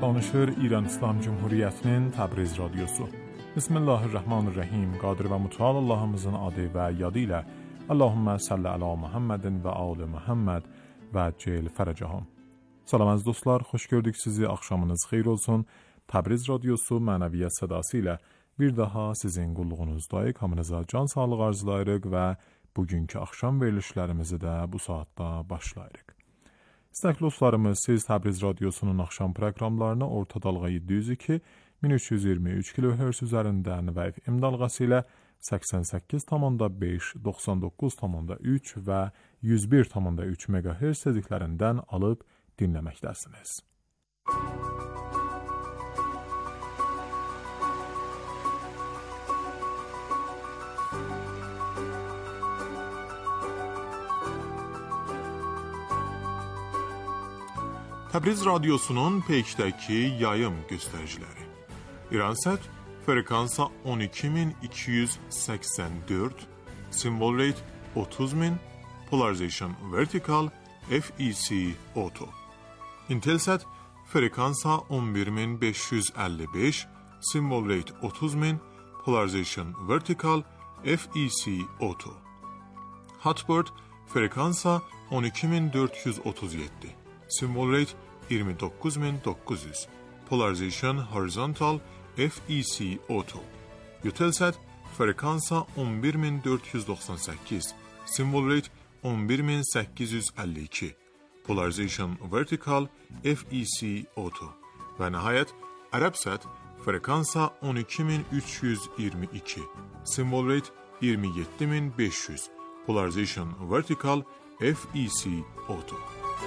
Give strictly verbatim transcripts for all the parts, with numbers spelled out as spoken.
Danışır İran İslam Cumhuriyetinin Təbriz Radyosu. Bismillahirrahmanirrahim. Qadir və Mütəal Allahımızın adı və yadı ilə Allahümmə salli ala Muhammedin və ali Muhammed və cel fərəcəhum. Salam əziz dostlar, xoş gördük sizi. Axşamınız xeyir olsun. Təbriz Radyosu mənəviyyat sədası ilə bir daha sizin qulluğunuzdayıq. Hamınıza can sağlığı arzulayırıq və bugünkü axşam verilişlərimizi də bu saatda başlayırıq. İstəkli dostlarımız, siz Təbriz Radyosunun axşam proqramlarını orta dalğa yeddi yüz iki min üç yüz iyirmi üç kilohertz üzərindən və F M dalğası ilə səksən səkkiz tam beş, doxsan doqquz tam üç və yüz bir tam üç megahertz tezliklərindən alıb dinləməkdəsiniz. Təbriz Radyosunun peykdəki yayım göstəriciləri. İransat frekansa on iki min iki yüz səksən dörd, symbol rate otuz min, polarization vertical, F E C auto. Intelsat frekansa on bir min beş yüz əlli beş, symbol rate otuz min, polarization vertical, F E C auto. Hotbird frekansa on iki min dörd yüz otuz yeddi, symbol rate iyirmi doqquz min doqquz yüz, polarization horizontal, F E C auto. Eutelsat frekansa on bir min dörd yüz doxsan səkkiz, symbol rate on bir min səkkiz yüz əlli iki, polarization vertical, F E C auto. Və nəhayət Arabsat frekansa on iki min üç yüz iyirmi iki, symbol rate iyirmi yeddi min beş yüz, polarization vertical, F E C auto.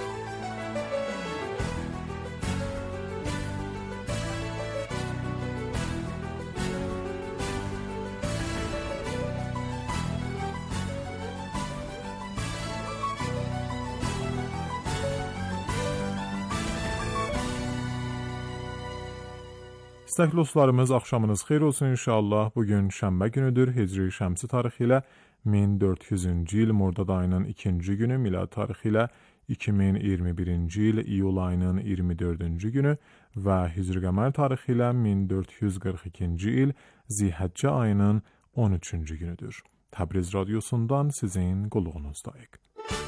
İstəkli dostlarımız, axşamınız xeyir olsun inşallah. Bugün şənbə günüdür. Hicri şəmsi tarixi ilə min dörd yüzüncü il Mordad ayının ikinci günü, milad tarixi ilə iki min iyirmi birinci il iyul ayının iyirmi dördüncü günü və Hicri qəmər tarixi ilə min dörd yüz qırx ikinci il Zilhəccə ayının on üçüncü günüdür. Təbriz Radyosundan sizin qulluğunuzdayıq.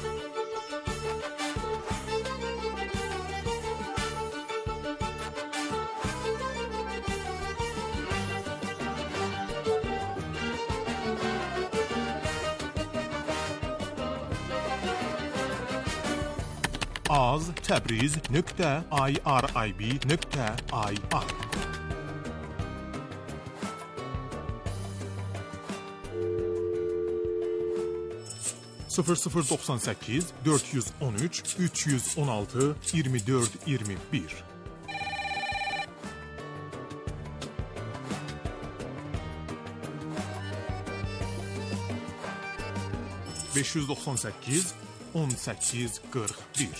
az təbriz nöqtə irib nöqtə ir sıfır sıfır doxsan səkkiz dörd yüz on üç üç yüz on altı iyirmi dörd iyirmi bir beş yüz doxsan səkkiz on səkkiz qırx bir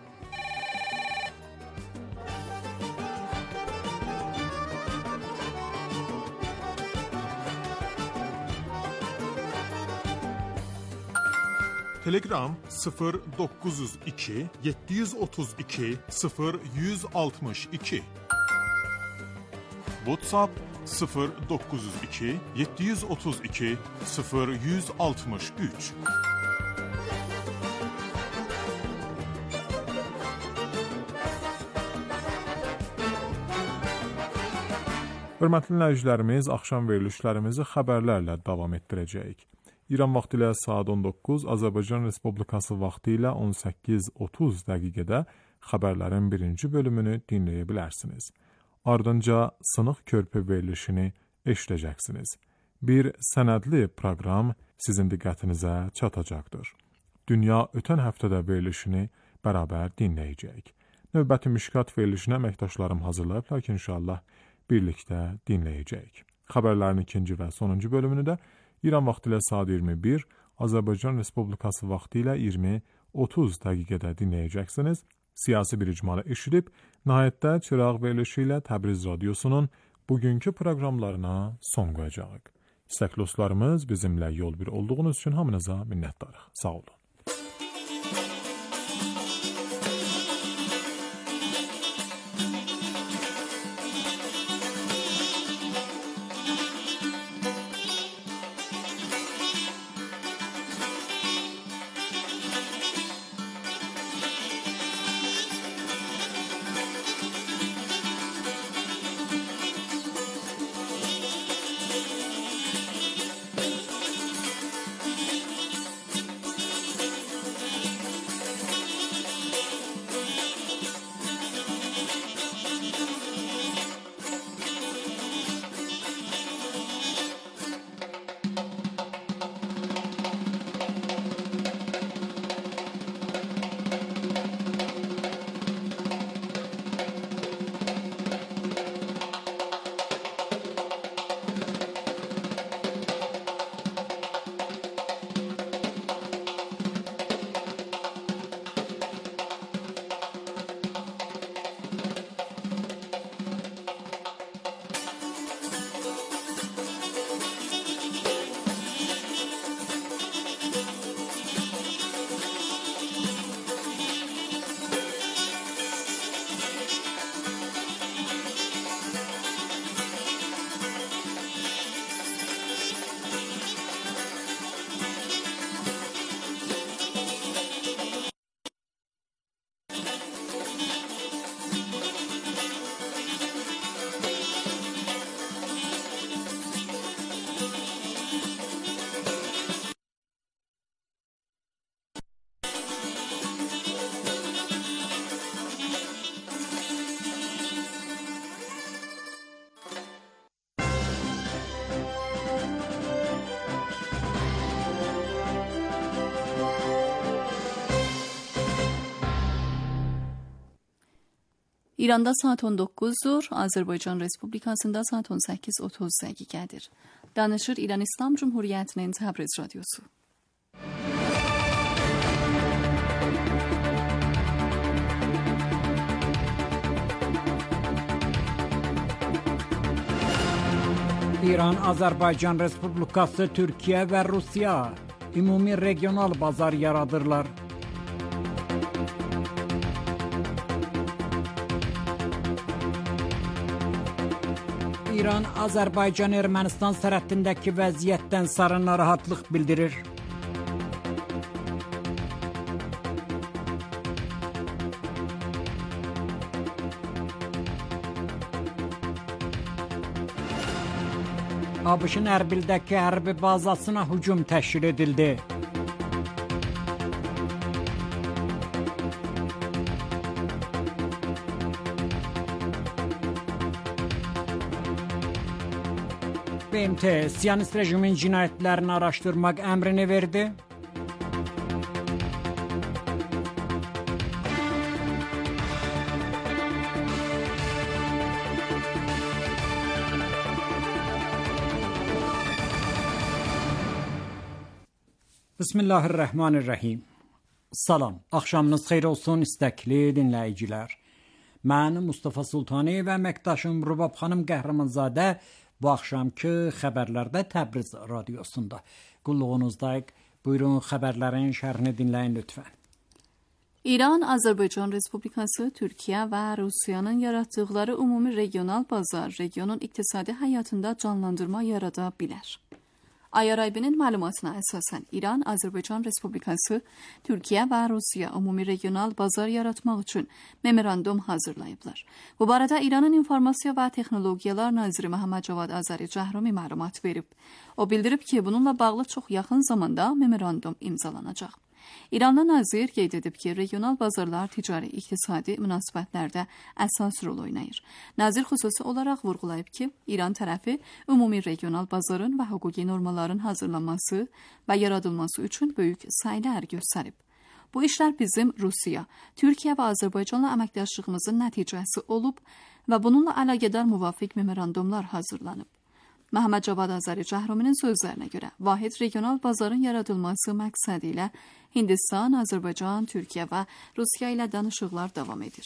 Telegram sıfır doqquz yüz iki yeddi yüz otuz iki sıfır yüz altmış iki WhatsApp sıfır doqquz yüz iki yeddi yüz otuz iki sıfır yüz altmış üç Hörmətli dinləyicilərimiz, axşam verilişlərimizi xəbərlərlə davam etdirəcəyik. İran vaxtı ilə saat on doqquz, Azərbaycan Respublikası vaxtı ilə on səkkiz otuz dəqiqədə xəbərlərin birinci bölümünü dinləyə bilərsiniz. Ardınca Sınıq Körpü verilişini eşidəcəksiniz. Bir sənədli proqram sizin diqqətinizə çatacaqdır. Dünya ötən həftədə verilişini bərabər dinləyəcəyik. Növbəti Müşkat verilişini əməkdaşlarım hazırlayıb, lakin inşallah birlikdə dinləyəcəyik. Xəbərlərin ikinci və sonuncu bölümünü də İran vaxtı ilə saat iyirmi bir, Azərbaycan Respublikası vaxtı ilə iyirmi otuz dəqiqədə dinləyəcəksiniz. Siyasi bir icmalı eşidib, nəhayətdə çıraq verilişi ilə Təbriz Radyosunun bugünkü proqramlarına son qoyacağıq. İstəkli dostlarımız, bizimlə yol bir olduğunuz üçün hamınıza minnətdarıq. Sağ olun. İranda saat on doqquzdur, Azərbaycan Respublikasında saat on səkkiz otuz dəqiqədir. Danışır İran İslam Cumhuriyyətinin Təbriz Radyosu. İran, Azərbaycan Respublikası, Türkiyə və Rusiya ümumi regional bazar yaradırlar. İran, Azərbaycan-Ermənistan sərhədindəki vəziyyətdən sarı narahatlıq bildirir. ABŞ-ın Ərbildəki hərbi bazasına hücum təşkil edildi. B M T, Siyonist rejimin cinayətlərini araşdırmaq əmrini verdi. Bismillahirrahmanirrahim. Salam, axşamınız xeyir olsun istəkli dinləyicilər. Mən Mustafa Sultani və əməkdaşım Rubab xanım Qəhrəmanzadə bu axşamki xəbərlərdə Təbriz Radyosunda. Qulluğunuzdayıq. Buyurun xəbərlərin şərhini dinləyin lütfən. İran, Azərbaycan Respublikası, Türkiyə və Rusiyanın yaratdıqları ümumi regional bazar regionun iqtisadi həyatında canlandırma yarada bilər. Ayaraybinin məlumatına əsasən İran, Azərbaycan Respublikası, Türkiyə və Rusiya ümumi regional bazar yaratmaq üçün memorandum hazırlayıblar. Bu barədə İranın İnformasiya və Texnologiyalar Naziri Məhəmməd Cavad Azəri Cəhrumi məlumat verib. O bildirib ki, bununla bağlı çox yaxın zamanda memorandum imzalanacaq. İranlı nazir qeyd edib ki, regional bazarlar ticari, iqtisadi münasibətlərdə əsas rol oynayır. Nazir xüsusi olaraq vurğulayıb ki, İran tərəfi ümumi regional bazarın və hüquqi normaların hazırlanması və yaradılması üçün böyük səylər göstərib. Bu işlər bizim Rusiya, Türkiyə və Azərbaycanla əməkdaşlığımızın nəticəsi olub və bununla əlaqədar müvafiq memorandumlar hazırlanıb. Məhəmməd Cavad Azəri Cəhruminin sözlərinə görə, vahid regional bazarın yaradılması məqsədi ilə Hindistan, Azərbaycan, Türkiyə və Rusiya ilə danışıqlar davam edir.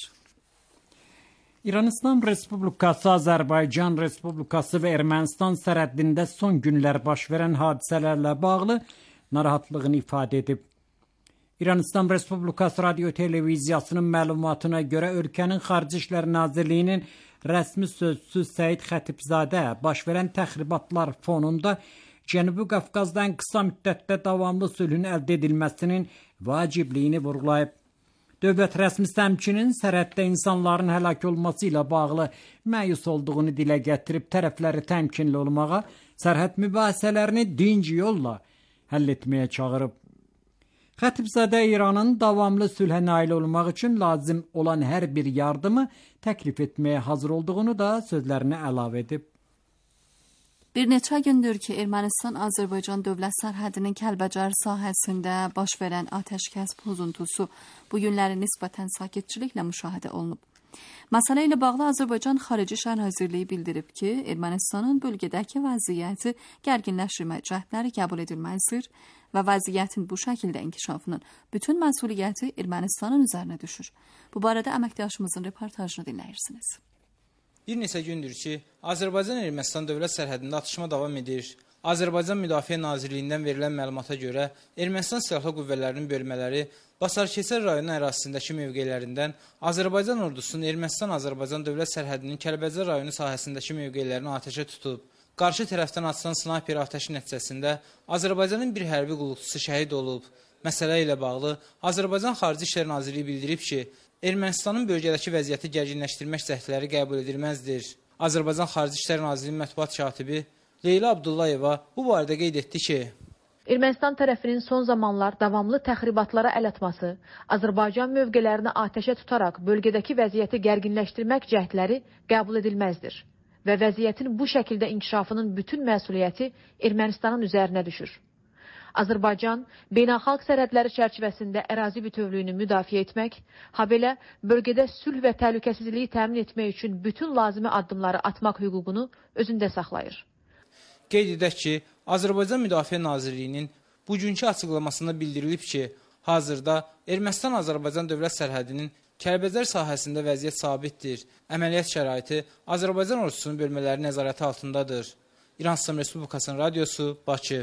İran İslam Respublikası, Azərbaycan Respublikası və Ermənistan sərhədində son günlər baş verən hadisələrlə bağlı narahatlığını ifadə edib. İran İslam Respublikası Radio Televiziyasının məlumatına görə ölkənin Xarici İşlər Nazirliyinin rəsmi sözçüsü Səid Xətibzadə baş verən təxribatlar fonunda Cənubi Qafqazda ən qısa müddətdə davamlı sülhün əldə edilməsinin vacibliyini vurğulayıb. Dövlət rəsmisi həmçinin sərhəddə insanların həlak olması ilə bağlı məyus olduğunu dilə gətirib tərəfləri təmkinli olmağa, sərhəd mübahisələrini dinc yolla həll etməyə çağırıb. Xətibzadə İranın davamlı sülhə nail olmaq üçün lazım olan hər bir yardımı təklif etməyə hazır olduğunu da sözlərinə əlavə edib. Bir neçə gündür ki, Ermənistan-Azərbaycan dövlət sərhədinin Kəlbəcər sahəsində baş verən atəşkəs pozuntusu bu günləri nisbətən sakitçiliklə müşahidə olunub. Məsələ ilə bağlı Azərbaycan Xarici İşlər Nazirliyi bildirib ki, Ermənistanın bölgədəki vəziyyəti gərginləşdirmə cəhdləri qəbul edilməzdir və vəziyyətin bu şəkildə inkişafının bütün məsuliyyəti Ermənistanın üzərinə düşür. Bu barədə əməkdaşımızın reportajını dinləyirsiniz. Bir neçə gündür ki, Azərbaycan-Ermənistan dövlət sərhədində atışma davam edir. Azərbaycan Müdafiə Nazirliyindən verilən məlumata görə Ermənistan Silahlı Qüvvələrinin bölmələri Basarkeçər rayonu ərazisindəki mövqelərindən Azərbaycan ordusunun Ermənistan-Azərbaycan dövlət sərhədinin Kəlbəcər rayonu sahəsindəki mövqelərini atəşə tutub. Qarşı tərəfdən atılan snayper atəşi nəticəsində Azərbaycanın bir hərbi qulluqçusu şəhid olub. Məsələ ilə bağlı Azərbaycan Xarici İşlər Nazirliyi bildirib ki, Ermənistanın bölgədəki vəziyyəti gərginləşdirmək cəhdləri qəbul edilməzdir. Azərbaycan Xarici İşlər Nazirliyinin mətbuat katibi Leyla Abdullayeva bu barədə qeyd etdi ki, Ermənistan tərəfinin son zamanlar davamlı təxribatlara əl atması, Azərbaycan mövqələrini atəşə tutaraq bölgədəki vəziyyəti gərginləşdirmək cəhdləri qəbul edilməzdir və vəziyyətin bu şəkildə inkişafının bütün məsuliyyəti Ermənistanın üzərinə düşür. Azərbaycan beynəlxalq sərhədləri çərçivəsində ərazi bütövlüyünü müdafiə etmək, habelə bölgədə sülh və təhlükəsizliyi təmin etmək üçün bütün lazımi addımları atmaq hüququnu özündə saxlayır. Qeyd edək ki, Azərbaycan Müdafiə Nazirliyinin bugünkü açıqlamasında bildirilib ki, hazırda Ermənistan-Azərbaycan dövlət sərhədinin Kəlbəcər sahəsində vəziyyət sabitdir. Əməliyyat şəraiti Azərbaycan ordusunun bölmələri nəzarəti altındadır. İran İslam Respublikasının radiosu, Bakı.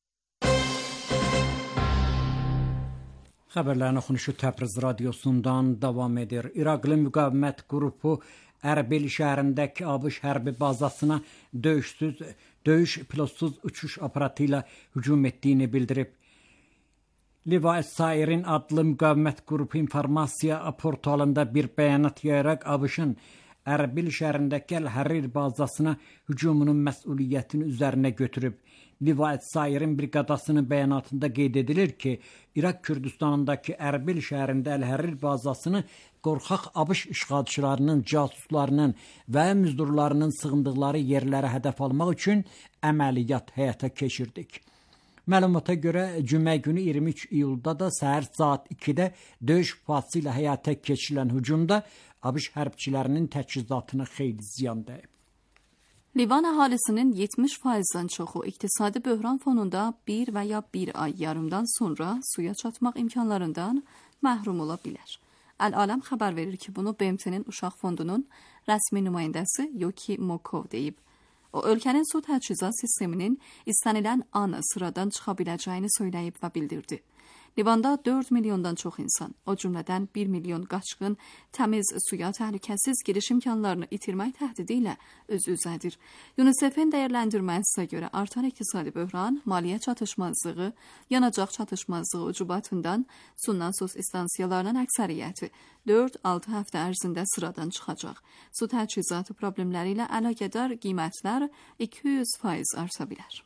Xəbərlərin oxunuşu Təbriz radiosundan davam edir. İraqlı müqavimət qrupu Ərbil şəhərindəki ABŞ hərbi bazasına döyüşsüz, döyüş pilotsuz uçuş aparatı ilə hücum etdiyini bildirib. Liva-Es-Sairin adlı müqavimət qrupu informasiya portalında bir bəyanat yayaraq ABŞ-ın Ərbil şəhərindəki Əl-Hərir bazasına hücumunun məsuliyyətini üzərinə götürüb. Liva-Es-Sairin briqadasının bəyanatında qeyd edilir ki, İraq Kürdistanındakı Ərbil şəhərində Əl-Hərir bazasını qorxaq ABŞ işğalçılarının, casuslarının və müzdurlarının sığındıqları yerlərə hədəf almaq üçün əməliyyat həyata keçirdik. Məlumata görə cümə günü iyirmi üç iyulda da səhər saat ikidə döyüş fası ilə həyata keçirilən hücumda ABŞ hərbçilərinin təchizatına xeyli ziyan dəyib. Livan əhalisinin yetmiş faizdən çoxu iqtisadi böhran fonunda bir və ya bir ay yarımdan sonra suya çatmaq imkanlarından məhrum ola bilər. Əl-Aləm xəbər verir ki, bunu B M T-nin Uşaq Fondunun rəsmi nümayəndəsi Yoki Mokov deyib. O, ölkənin su təchizat sisteminin istənilən an sıradan çıxa biləcəyini söyləyib və bildirdi. Livanda dörd milyondan çox insan, o cümlədən bir milyon qaçqın təmiz suya təhlükəsiz giriş imkanlarını itirmək təhdidi ilə öz-üzədir. UNICEF-in dəyərləndirməsinə görə artan iqtisadi böhran, maliyyə çatışmazlığı, yanacaq çatışmazlığı ucubatından su-nasos istansiyalarının əksəriyyəti dörd altı həftə ərzində sıradan çıxacaq. Su təchizatı problemləri ilə əlaqədar qiymətlər iki yüz faiz arta bilər.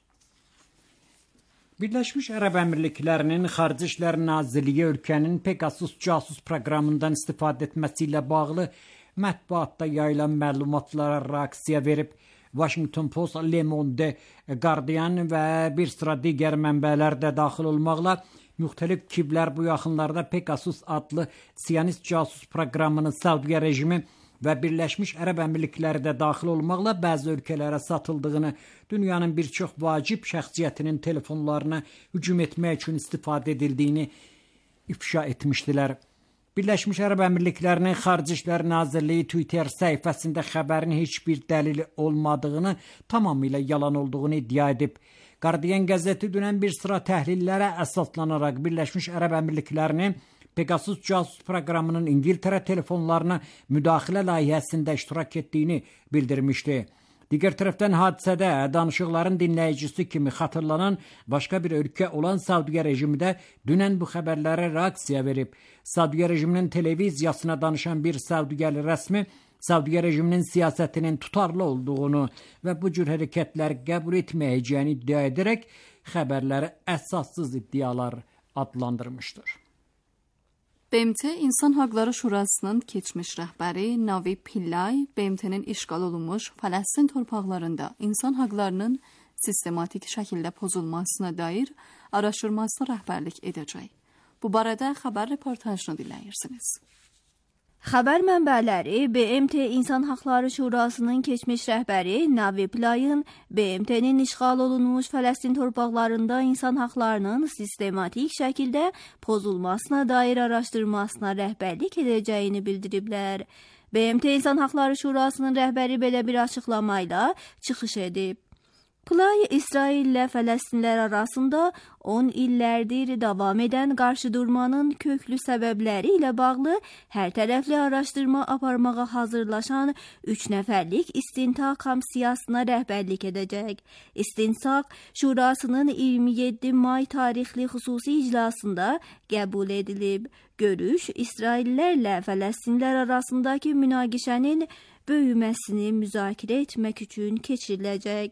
Birləşmiş Ərəb Əmirliklərinin Xarici İşlər Nazirliyi ölkənin Pegasus casus proqramından istifadə etməsi ilə bağlı mətbuatda yayılan məlumatlara reaksiya verib. Washington Post, Le Monde, Guardian və bir sıra digər mənbələr də daxil olmaqla müxtəlif kiblər bu yaxınlarda Pegasus adlı Siyonist casus proqramını Saudiya rejimi və Birləşmiş Ərəb Əmirlikləri də daxil olmaqla bəzi ölkələrə satıldığını, dünyanın bir çox vacib şəxsiyyətinin telefonlarına hücum etmək üçün istifadə edildiyini ifşa etmişdilər. Birləşmiş Ərəb Əmirliklərinin Xarici İşlər Nazirliyi Twitter səhifəsində xəbərin heç bir dəlili olmadığını, tamamilə yalan olduğunu iddia edib. Guardian qəzeti dünən bir sıra təhlillərə əsaslanaraq Birləşmiş Ərəb Əmirliklərinin Pegasus casus proqramının İngiltərə telefonlarına müdaxilə layihəsində iştirak etdiyini bildirmişdi. Digər tərəfdən hadisədə danışıqların dinləyicisi kimi xatırlanan başqa bir ölkə olan Saudiya rejimi də dünən bu xəbərlərə reaksiya verib. Saudiya rejiminin televiziyasına danışan bir Saudiyalı rəsmi Saudiya rejiminin siyasətinin tutarlı olduğunu və bu cür hərəkətlər qəbul etməyəcəyini iddia edərək xəbərləri əsassız iddialar adlandırmışdır. B M T İnsan Haqları Şurasının keçmiş rəhbəri Navi Pillay, B M T-nin işğal olunmuş Fələstin torpaqlarında insan haqlarının sistematik şəkildə pozulmasına dair araşdırmasına rəhbərlik edəcək. Bu barədə xəbər reportajını dinləyirsiniz. Xəbər mənbələri B M T İnsan Haqları Şurasının keçmiş rəhbəri Navi Pillayın B M T-nin işğal olunmuş Fələstin torpaqlarında insan haqlarının sistematik şəkildə pozulmasına dair araşdırmasına rəhbərlik edəcəyini bildiriblər. B M T İnsan Haqları Şurasının rəhbəri belə bir açıqlamayla çıxış edib. Pillay, İsrail ilə Fələstinlər arasında on illərdir davam edən qarşıdurmanın köklü səbəbləri ilə bağlı hər tərəfli araşdırma aparmağa hazırlaşan üç nəfərlik istintaq komissiyasına rəhbərlik edəcək. İstintaq Şurasının iyirmi yeddi may tarixli xüsusi iclasında qəbul edilib. Görüş İsraillərlə Fələstinlər arasındakı münaqişənin böyüməsini müzakirə etmək üçün keçiriləcək.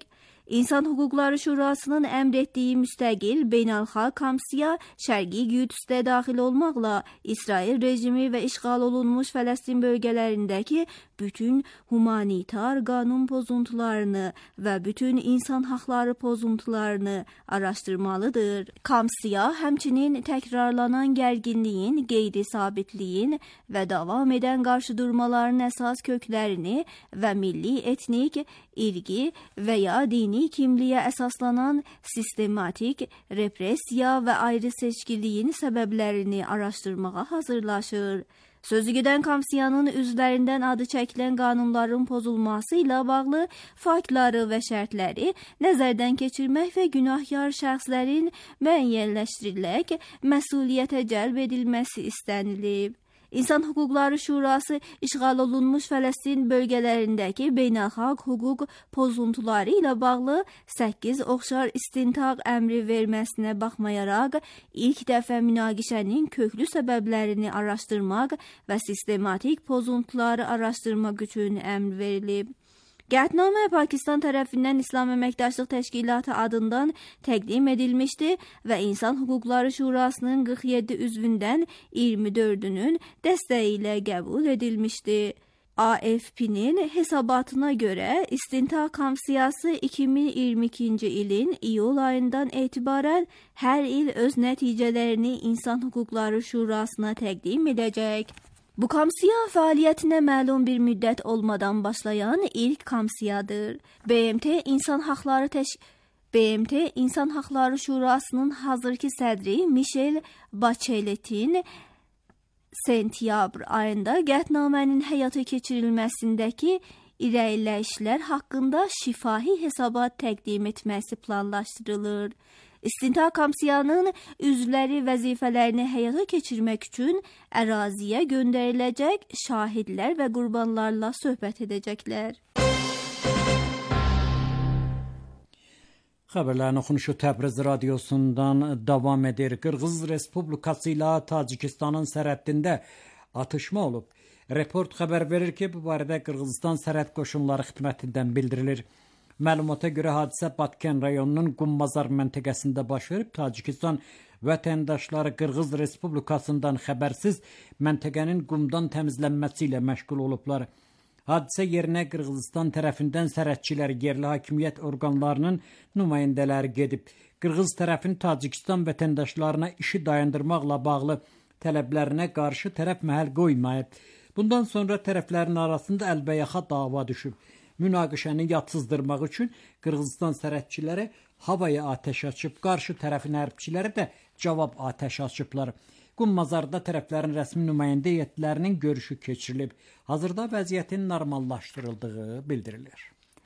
İnsan Hüquqları Şurasının əmr etdiyi müstəqil beynəlxalq komisiya Şərqi Qüdsdə daxil olmaqla İsrail rejimi və işğal olunmuş Fələstin bölgələrindəki bütün humanitar qanun pozuntularını və bütün insan haqları pozuntularını araşdırmalıdır. Komisiya həmçinin təkrarlanan gərginliyin, qeyri-sabitliyin və davam edən qarşıdurmaların əsas köklərini və milli, etnik, irqi və ya dini kimliyə əsaslanan sistematik repressiya və ayrı seçkiliyin səbəblərini araşdırmağa hazırlaşır. Sözügedən komisiyanın üzvlərindən adı çəkilən qanunların pozulması ilə bağlı faktları və şərtləri nəzərdən keçirmək və günahkar şəxslərin müəyyənləşdirilərək məsuliyyətə cəlb edilməsi istənilib. İnsan Hüquqları Şurası işğal olunmuş Fələstin bölgələrindəki beynəlxalq hüquq pozuntuları ilə bağlı səkkiz oxşar istintaq əmri verməsinə baxmayaraq ilk dəfə münaqişənin köklü səbəblərini araşdırmaq və sistematik pozuntuları araşdırmaq üçün əmr verilib. Qətnamə Pakistan tərəfindən İslam Əməkdaşlıq Təşkilatı adından təqdim edilmişdi və İnsan Hüquqları Şurasının qırx yeddi üzvündən iyirmi dördünün dəstəyi ilə qəbul edilmişdi. A F P-nin hesabatına görə İstintaq Komissiyası iki min iyirmi ikinci ilin iyul ayından etibarən hər il öz nəticələrini İnsan Hüquqları Şurasına təqdim edəcək. Bu komisiya fəaliyyətinə məlum bir müddət olmadan başlayan ilk komisiyadır. B M T İnsan Haqları Təş B M T İnsan Haqları Şurasının hazırki sədri Michelle Bacheletin sentyabr ayında qətnamənin həyata keçirilməsindəki irəliləyişlər haqqında şifahi hesabat təqdim etməsi planlaşdırılır. İstintaq komisiyanın üzvləri vəzifələrini həyata keçirmək üçün əraziyə göndəriləcək, şahidlər və qurbanlarla söhbət edəcəklər. Xəbərlərin oxunuşu Təbriz radiosundan davam edir. Qırğız Respublikası ilə Tacikistanın sərhəddində atışma olub. Report xəbər verir ki, bu barədə Qırğızistan sərhəd qoşunları xidmətindən bildirilir. Məlumata görə hadisə Batken rayonunun Qumbazar məntəqəsində baş verib. Tacikistan vətəndaşları Qırğız Respublikasından xəbərsiz məntəqənin qumdan təmizlənməsi ilə məşğul olublar. Hadisə yerinə Qırğızistan tərəfindən sərhədçilər, yerli hakimiyyət orqanlarının nümayəndələri gedib. Qırğız tərəfin Tacikistan vətəndaşlarına işi dayandırmaqla bağlı tələblərinə qarşı tərəf məhəl qoymayıb. Bundan sonra tərəflərin arasında əlbəyaxa dava düşüb. Münaqişəni yatsızdırmaq üçün Qırğızistan sərhədçiləri havaya atəş açıb, qarşı tərəfin hərbçiləri də cavab atəş açıblar. Qumbazarda tərəflərin rəsmi nümayəndə heyətlərinin görüşü keçirilib. Hazırda vəziyyətin normallaşdırıldığı bildirilir.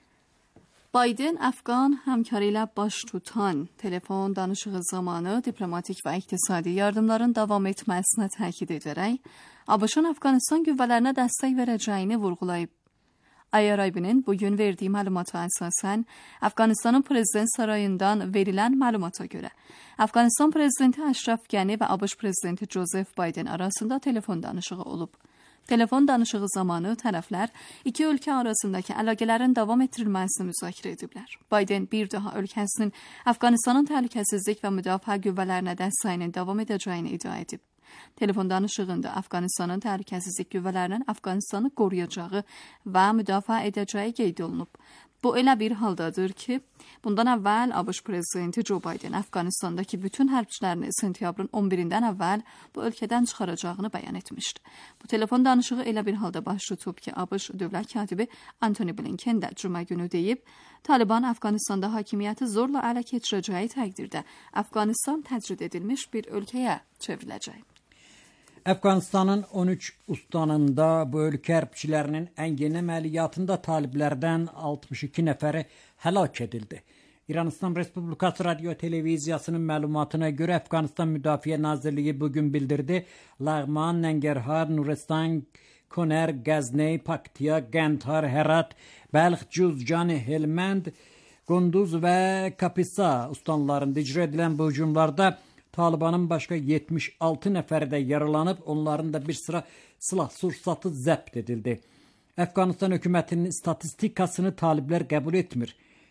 Biden Əfqan həmkarı ilə baş tutan telefon danışığı zamanı diplomatik və iqtisadi yardımların davam etməsinə təkid edərək, ABŞ-ın Əfqanistan qüvvələrinə dəstək verəcəyini vurğulayıb. Ayaraybi'nin bugün verdiği malumata esasen Afganistan'ın prezident sarayından verilen malumata göre Afganistan prezidenti Ashraf Ghani ve ABŞ prezidenti Joseph Biden arasında telefon danışığı olub. Telefon danışığı zamanı tərəflər iki ölkə arasındakı əlaqələrin davam etdirilməsini müzakirə ediblər. Biden bir daha ölkəsinin Afganistanın təhlükəsizlik və müdafiə qüvvələrinə dəstəyinin davam edəcəyini iddia edib. Telefon danışığında Afganistanın təhlükəsizlik qüvvələrinin Afganistanı qoruyacağı və müdafiə edəcəyi qeyd olunub. Bu elə bir haldadır ki, bundan əvvəl ABŞ prezidenti Joe Biden Afganistandakı bütün hərbçilərini sentyabrın on birindən əvvəl bu ölkədən çıxaracağını bəyan etmişdi. Bu telefon danışığı elə bir halda baş tutub ki, ABŞ dövlət katibi Antony Blinken də cümə günü deyib, Taliban Afganistanda hakimiyyəti zorla ələ keçirəcəyi təqdirdə Afganistan təcrid edilmiş bir ölkəyə çevriləcək. Əfqanistanın on üç ustanında bu ölkə hərbçilərinin ən yeni əməliyyatında taliblərdən altmış iki nəfəri həlak edildi. İranistan Respublikası Radio Televiziyasının məlumatına görə Əfqanistan Müdafiə Nazirliyi bugün bildirdi, Lağman, Nəngərhar, Nuristan, Konar, Qəzney, Paktiya, Qəndhar, Hərat, Bəlx, Cüzcan, Helmand, Qunduz və Kapisa ustanlarında icra edilən bu hücumlarda Talibanın başqa yetmiş altı nəfəri də yaralanıb, onların da bir sıra silah sursatı zəbt edildi. Əfqanistan hökumətinin statistikasını taliblər qəbul etmir.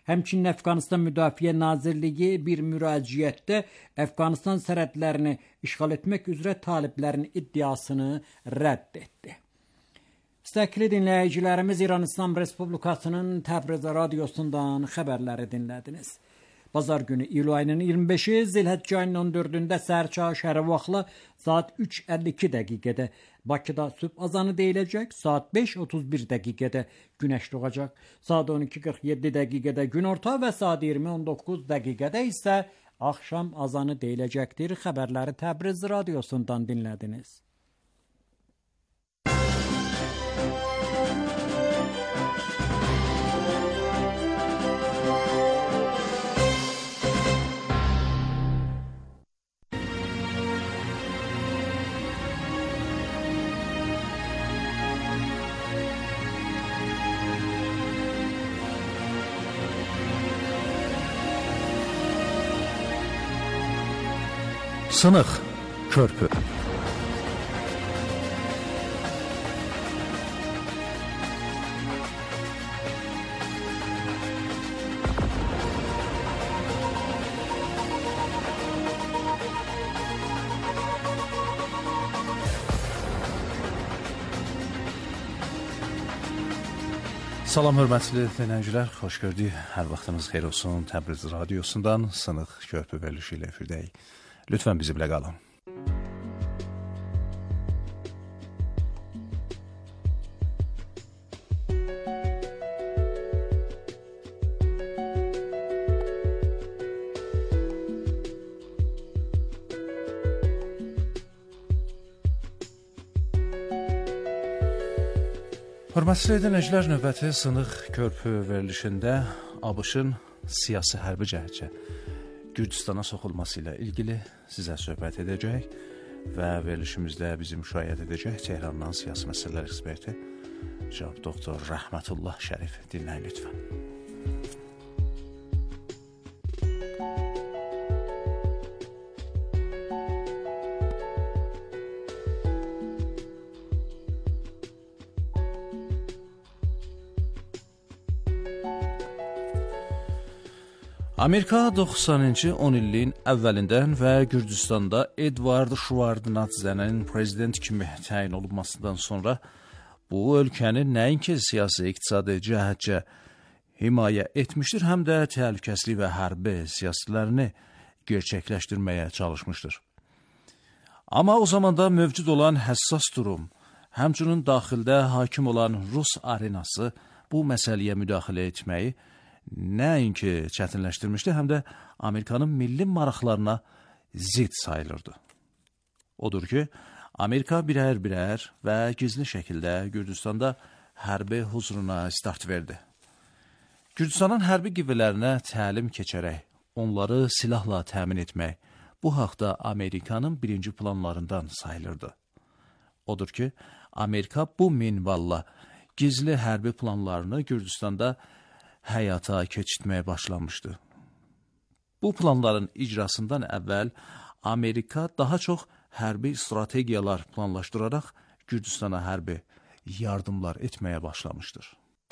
Həmçinin Əfqanistan Müdafiə Nazirliyi bir müraciətdə Əfqanistan sərhədlərini işğal etmək üzrə taliblərin iddiasını rədd etdi. Sevgili dinləyicilərimiz, İran İslam Respublikasının Təbriz radiosundan xəbərləri dinlədiniz. Bazar günü iyul ayının iyirmi beşi Zilhəccə ayının on dördündə səhər çağı şəhəri vaxtla saat üç əlli iki dəqiqədə, Bakıda sübh azanı deyiləcək, saat beş otuz bir dəqiqədə günəş doğacaq, saat on iki qırx yeddi dəqiqədə günorta və saat iyirmi on doqquz dəqiqədə isə axşam azanı deyiləcəkdir. Xəbərləri Təbriz radiosundan dinlədiniz. Sınıq körpü. Salam hörmətli dinləyicilər, xoş gördük. Hər vaxtınız xeyir olsun. Təbriz radiosundan Sınıq körpü verilişi ilə efirdəyik. Lütfen bizimle kalın. Hörmətli dinləyicilər, növbəti Sınıq körpü verilişində ABŞ-ın siyasi hərbi cəhətcə Gürcüstana soxulması ilə ilgili sizə söhbət edəcək və verilişimizdə bizim müşahidə edəcək Tehrandan siyasi məsələlər eksperti cənab doktor Rəhmətullah Şərif. Dinləyin lütfən. Amerika doxsanıncı on illiyin əvvəlindən və Gürcüstanda Edvard Şevardnadzənin prezident kimi təyin olunmasından sonra bu ölkəni nəinki siyasi iqtisadi cəhətcə himayə etmişdir, həm də təhlükəsizlik və hərbi siyasətlərini gerçəkləşdirməyə çalışmışdır. Amma o zamanda mövcud olan həssas durum, həmçinin daxildə hakim olan Rus arenası bu məsələyə müdaxilə etməyi nəinki çətinləşdirmişdi, həm də Amerikanın milli maraqlarına zid sayılırdı. Odur ki, Amerika birər-birər və gizli şəkildə Gürcüstanda hərbi huzuruna start verdi. Gürcüstanın hərbi qüvvələrinə təlim keçərək, onları silahla təmin etmək, bu haqda Amerikanın birinci planlarından sayılırdı. Odur ki, Amerika bu minvalla gizli hərbi planlarını Gürcüstanda həyata keçirtməyə başlamışdı. Bu planların icrasından əvvəl Amerika daha çox hərbi strategiyalar planlaşdıraraq Gürcüstana hərbi yardımlar etməyə başlamışdır.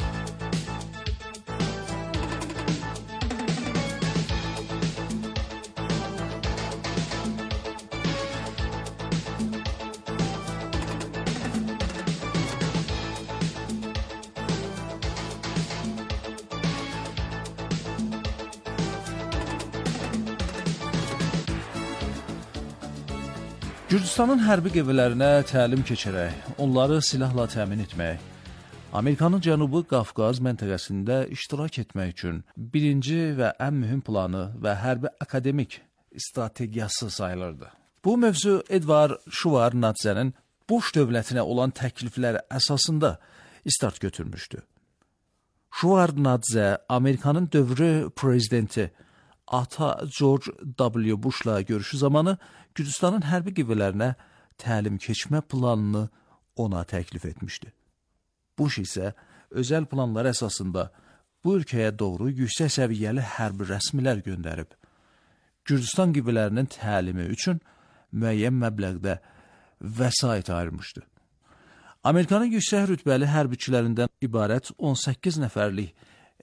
Gürcüstanın hərbi qüvvələrinə təlim keçərək, onları silahla təmin etmək, Amerikanın Cənubi Qafqaz məntəqəsində iştirak etmək üçün birinci və ən mühüm planı və hərbi akademik strategiyası sayılırdı. Bu mövzu Edvard Şevardnadzənin Bush dövlətinə olan təklifləri əsasında start götürmüşdü. Şevardnadzə Amerikanın dövrü prezidenti ata George W. Bush'la görüşü zamanı Gürcüstanın hərbi qüvvələrinə təlim keçmə planını ona təklif etmişdi. Bush isə özəl planlar əsasında bu ölkəyə doğru yüksək səviyyəli hərbi rəsmilər göndərib, Gürcüstan qüvvələrinin təlimi üçün müəyyən məbləğdə vəsait ayırmışdı. Amerikanın yüksək rütbəli hərbiçilərindən ibarət on səkkiz nəfərlik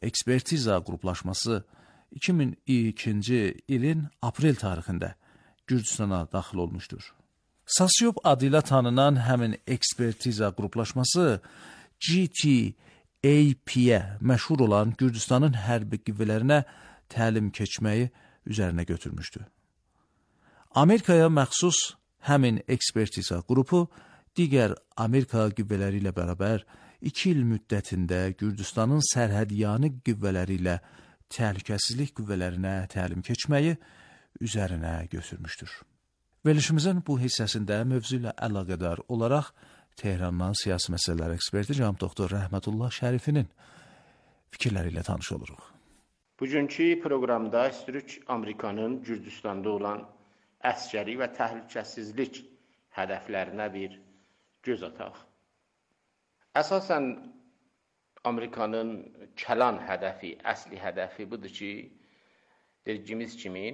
Ekspertiza qruplaşması iki min ikinci ilin aprel tarixində Gürcüstana daxil olmuşdur. Sasiop adıyla tanınan həmin ekspertiza qruplaşması G T A P-yə məşhur olan Gürcüstanın hərbi qüvvələrinə təlim keçməyi üzərinə götürmüşdü. Amerikaya məxsus həmin ekspertiza qrupu digər Amerika qüvvələri ilə bərabər iki il müddətində Gürcüstanın sərhədyanı qüvvələri ilə təhlükəsizlik qüvvələrinə təlim keçməyi üzərinə götürmüşdür. Verilişimizin bu hissəsində mövzu ilə əlaqədar olaraq Tehrandan siyasi məsələlər eksperti cənab doktor Rəhmətullah Şərifinin fikirləri ilə tanış oluruq. Bugünkü proqramda istəyirik Amerikanın Gürcüstanda olan əsgəri və təhlükəsizlik hədəflərinə bir göz ataq. Əsasən Amerikanın kəlan hədəfi, əsli hədəfi budur ki, dediyimiz kimi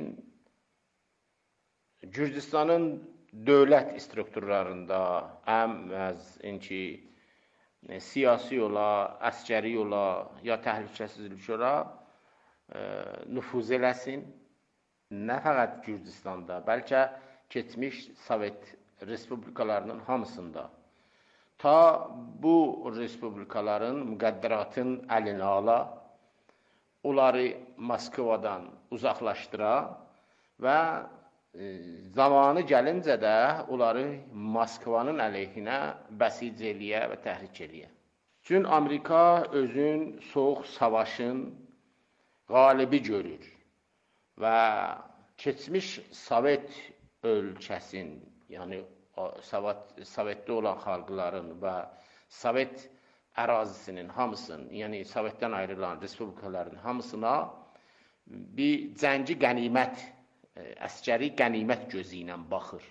Gürcüstanın dövlət strukturlarında həm ki siyasi ola, əskəri ola, ya təhlükəsizlik ola nüfuz eləsin. Nə fəqət Gürcüstanda, bəlkə keçmiş Sovet respublikalarının hamısında. Ta bu respublikaların müqəddəratın əlinə ala, onları Moskvadan uzaqlaşdıra və zamanı gəlincə də onları Moskvanın əleyhinə bəsic eləyə və təhrik eləyə. Çünki Amerika özün soğuk savaşın qalibi görür və keçmiş Sovet ölkəsin, yəni Sovetdə olan xalqların və Sovet ərazisinin hamısının, yəni Sovetdən ayrılan respublikaların hamısına bir cəngi qənimət, əskəri qənimət gözü ilə baxır.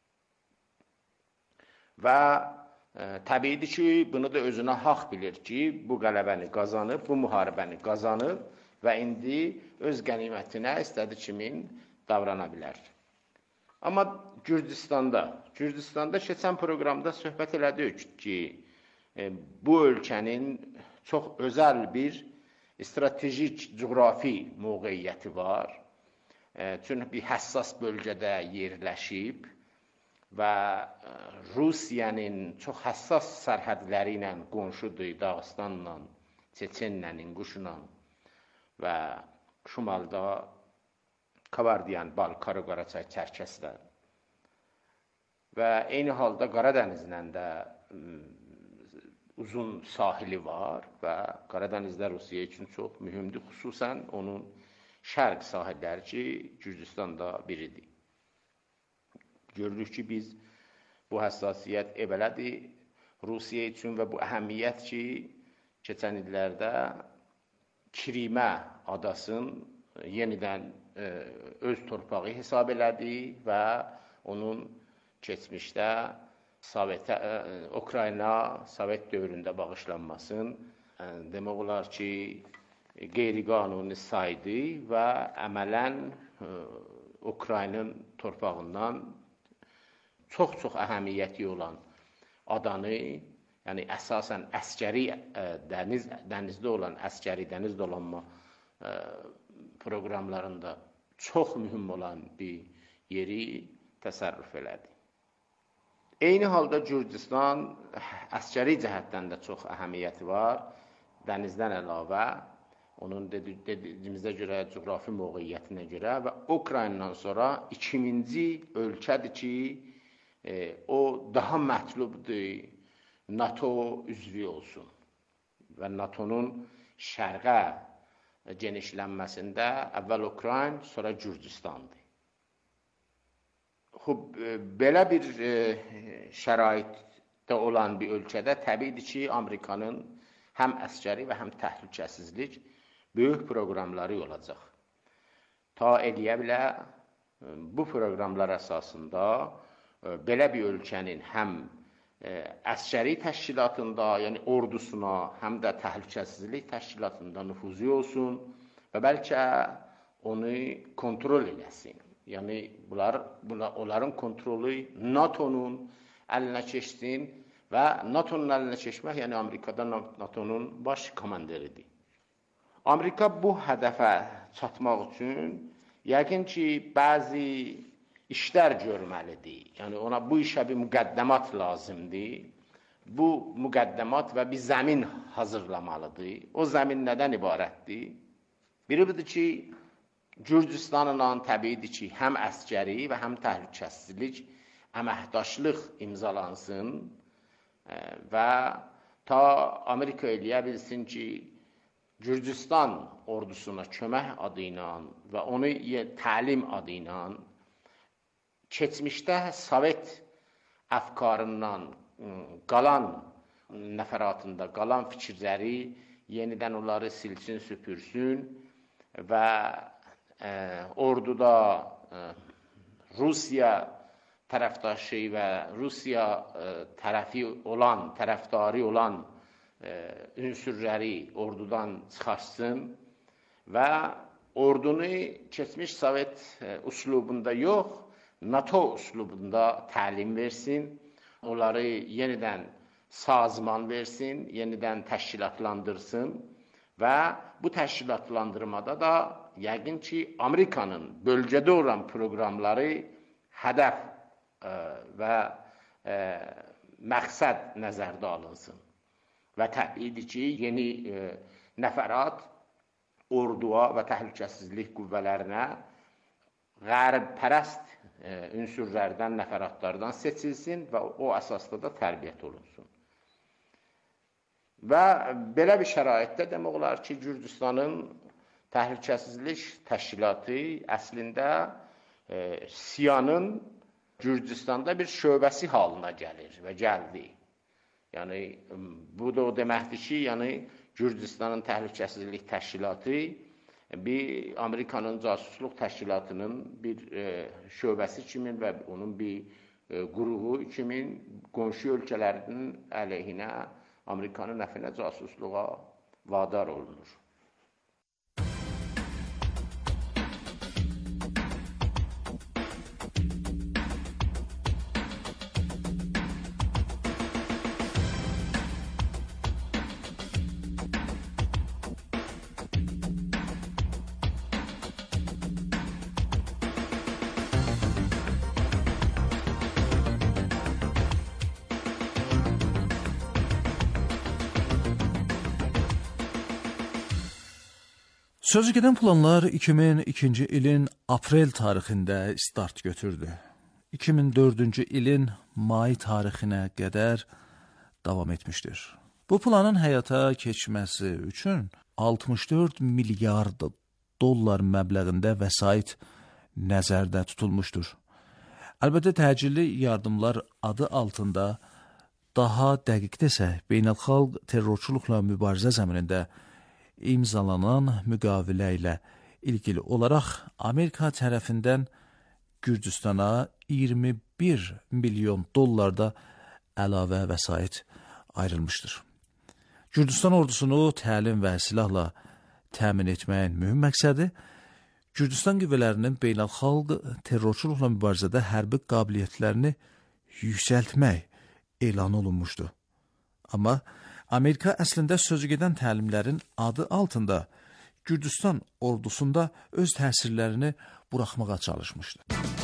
Və e, təbiidir ki, bunu da özünə haqq bilir ki, bu qələbəni qazanıb, bu müharibəni qazanıb və indi öz qənimətinə istədiyi kimi davrana bilər. Amma Gürcüstanda, Gürcüstanda keçən proqramda söhbət elədik ki, e, bu ölkənin çox özəl bir stratejik coğrafi mövqeyiyyəti var. Çünki bir həssas bölgədə yerləşib və Rusiyanın çox həssas sərhədləri ilə qonşudur, Dağıstanla, Çeçenlə, İnguşla və şimalda Kabardiyan, Balkar, Qaraçay, Çərkəslə və eyni halda Qaradənizlə də uzun sahili var və Qaradənizdə Rusiya üçün çox mühümdür, xüsusən onun şərq sahilləri ki, Gürcüstanda biridir. Görürük ki, biz bu həssasiyyət evələdir Rusiya üçün və bu əhəmiyyət ki, keçən illərdə Kirimə adasını yenidən e, öz torpağı hesab elədi və onun keçmişdə Sovet, e, Ukrayna Sovet dövründə bağışlanmasın. E, demək olar ki, qeyri-qanuni saydı və əmələn e, Ukraynanın torpağından çox-çox əhəmiyyəti olan adanı, yəni əsasən əskəri e, dəniz, dənizdə olan əskəri dəniz dolanma e, proqramlarında çox mühüm olan bir yeri təsərrüf elədi. Eyni halda Gürcüstan əskəri cəhətdən də çox əhəmiyyəti var, dənizdən əlavə. Onun dediyimizə görə, coğrafi mövqeyiyyətinə görə və Ukraynadan sonra ikinci ölkədir ki, e, o daha mətlubdur NATO üzvü olsun və NATO'nun şərqə genişlənməsində əvvəl Ukrayna, sonra Gürcüstandır. Xub, e, belə bir e, şəraitdə olan bir ölkədə təbiidir ki, Amerikanın həm əskəri və həm təhlükəsizlik böyük proqramları olacaq. Ta eləyə bilə bu proqramlar əsasında belə bir ölkənin həm əskəri təşkilatında, yəni ordusuna, həm də təhlükəsizlik təşkilatında nüfuzu olsun və bəlkə onu kontrol eləsin. Yəni bunlar, bunlar onların kontrolü NATO'nun əlinə keçsin və NATO'nun əlinə keçmək, yəni Amerikada NATO'nun baş komandiridir. Amerika bu hədəfə çatmaq üçün yəqin ki, bəzi işlər görməlidir. Yəni ona bu işə bir müqəddəmat lazımdır. Bu müqəddəmat və bir zəmin hazırlamalıdır. O zəmin nədən ibarətdir? Biri budur ki, Gürcüstanla təbiidir ki, həm əskəri və həm təhlükəsizlik əməkdaşlıq imzalansın və ta Amerika eləyə bilsin ki, Gürcüstan ordusuna kömək adı ilə və onu təlim adı ilə keçmişdə Sovet əfkarından qalan nəfəratında qalan fikirləri yenidən onları silsin, süpürsün və e, orduda e, Rusiya tərəfdaşı və Rusiya e, tərəfi olan, tərəfdarı olan e, ünsürləri ordudan çıxarsın və ordunu keçmiş Sovet e, üslubunda yox, NATO üslubunda təlim versin, onları yenidən sazman versin, yenidən təşkilatlandırsın və bu təşkilatlandırmada da yəqin ki, Amerikanın bölgədə olan proqramları hədəf e, və e, məqsəd nəzərdə alınsın. Və təbiidir ki, yeni e, nəfərat orduya və təhlükəsizlik qüvvələrinə qərb-pərəst e, ünsürlərdən, nəfəratlardan seçilsin və o əsasda da tərbiyyət olunsun. Və belə bir şəraitdə demək olar ki, Gürcüstanın təhlükəsizlik təşkilatı əslində e, SİANın Gürcüstanda bir şöbəsi halına gəlir və gəldi. Yəni, bu da o deməkdir ki, yəni, Gürcüstanın təhlükəsizlik təşkilatı bir Amerikanın casusluq təşkilatının bir e, şöbəsi kimi və onun bir e, qrupu kimi qonşu ölkələrinin əleyhinə Amerikanın nəfinə casusluğa vadar olunur. Sözü gedən planlar iki min ikinci ilin aprel tarixində start götürdü. iki min dördüncü ilin may tarixinə qədər davam etmişdir. Bu planın həyata keçməsi üçün altmış dörd milyard dollar məbləğində vəsait nəzərdə tutulmuşdur. Əlbəttə, təcili yardımlar adı altında daha dəqiq desək, beynəlxalq terrorçuluqla mübarizə zəminində imzalanan müqavilə ilə ilgili olaraq Amerika tərəfindən Gürcüstana iyirmi bir milyon dollarda əlavə vəsait ayrılmışdır. Gürcüstan ordusunu təlim və silahla təmin etməyin mühüm məqsədi Gürcüstan qüvvələrinin beynəlxalq terrorçuluqla mübarizədə hərbi qabiliyyətlərini yüksəltmək elan olunmuşdu. Amma Amerika əslində sözü gedən təlimlərin adı altında Gürcüstan ordusunda öz təsirlərini buraxmağa çalışmışdı.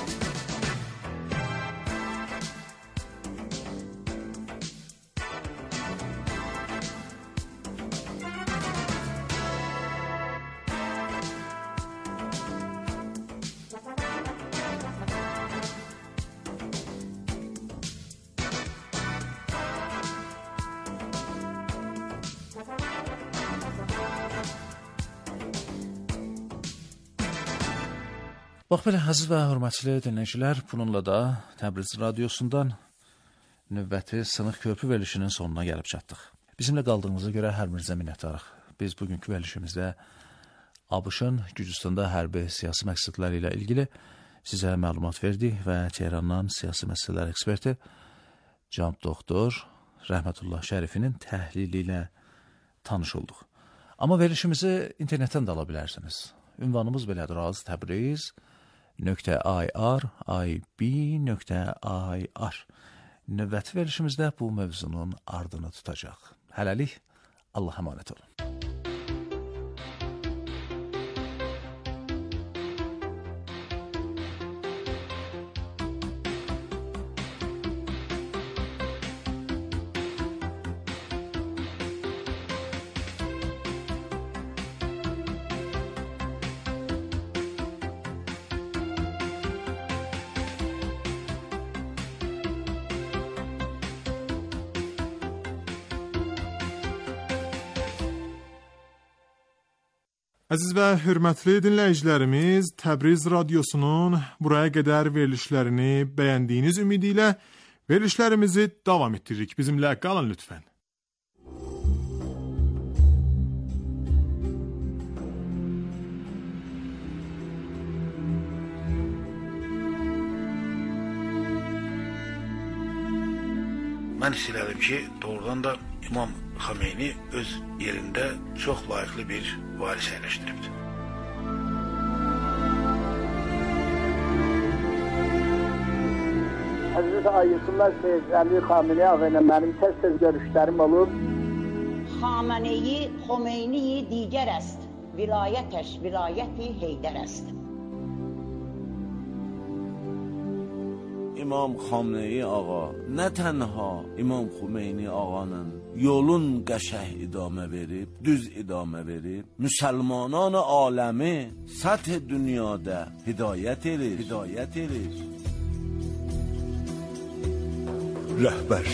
Bax belə, əziz və hörmətli dinləyicilər, bununla da Təbriz radiosundan növbəti Sınıq Körpü verilişinin sonuna gəlib çatdıq. Bizimlə qaldığınıza görə hər birinizə minnətdarıq. Biz bugünkü verilişimizdə ABŞ-ın Gürcüstanda hərbi siyasi məqsədləri ilə ilgili sizə məlumat verdik və Tehrandan siyasi məsələlər eksperti Cənab Doktor Rəhmətullah Şərifinin təhlili ilə tanış olduq. Amma verilişimizi internetdən də ala bilərsiniz. Ünvanımız belədir: az təbriz nöqtə ir ib nöqtə ir. Növbəti verilişimizdə bu mövzunun ardını tutacaq. Hələlik, Allah əmanət olun. Əziz və hörmətli dinləyicilərimiz, Təbriz Radiosunun buraya qədər verilişlərini bəyəndiyiniz ümidi ilə verilişlərimizi davam etdiririk. Bizimlə qalın lütfən. Mən hiss edirəm ki, doğrudan da İmam Xameyni öz yerində çox layiqli bir varis əyləşdiribdir. Həzrət Ayətullah Seyyid Əli Xameyni ağa ilə mənim tez-tez görüşlərim olub. Xameneyi, Xomeyniyi digər است. Vilayətəş, vilayəti Heydər است. İmam Xamneyi ağa nə tənha İmam Xomeyni ağanın yolun qəşəh idamə verib, düz idamə verib, müsəlmanan aləmi səth dünyada hidayət edir, hidayət edir. Rəhbər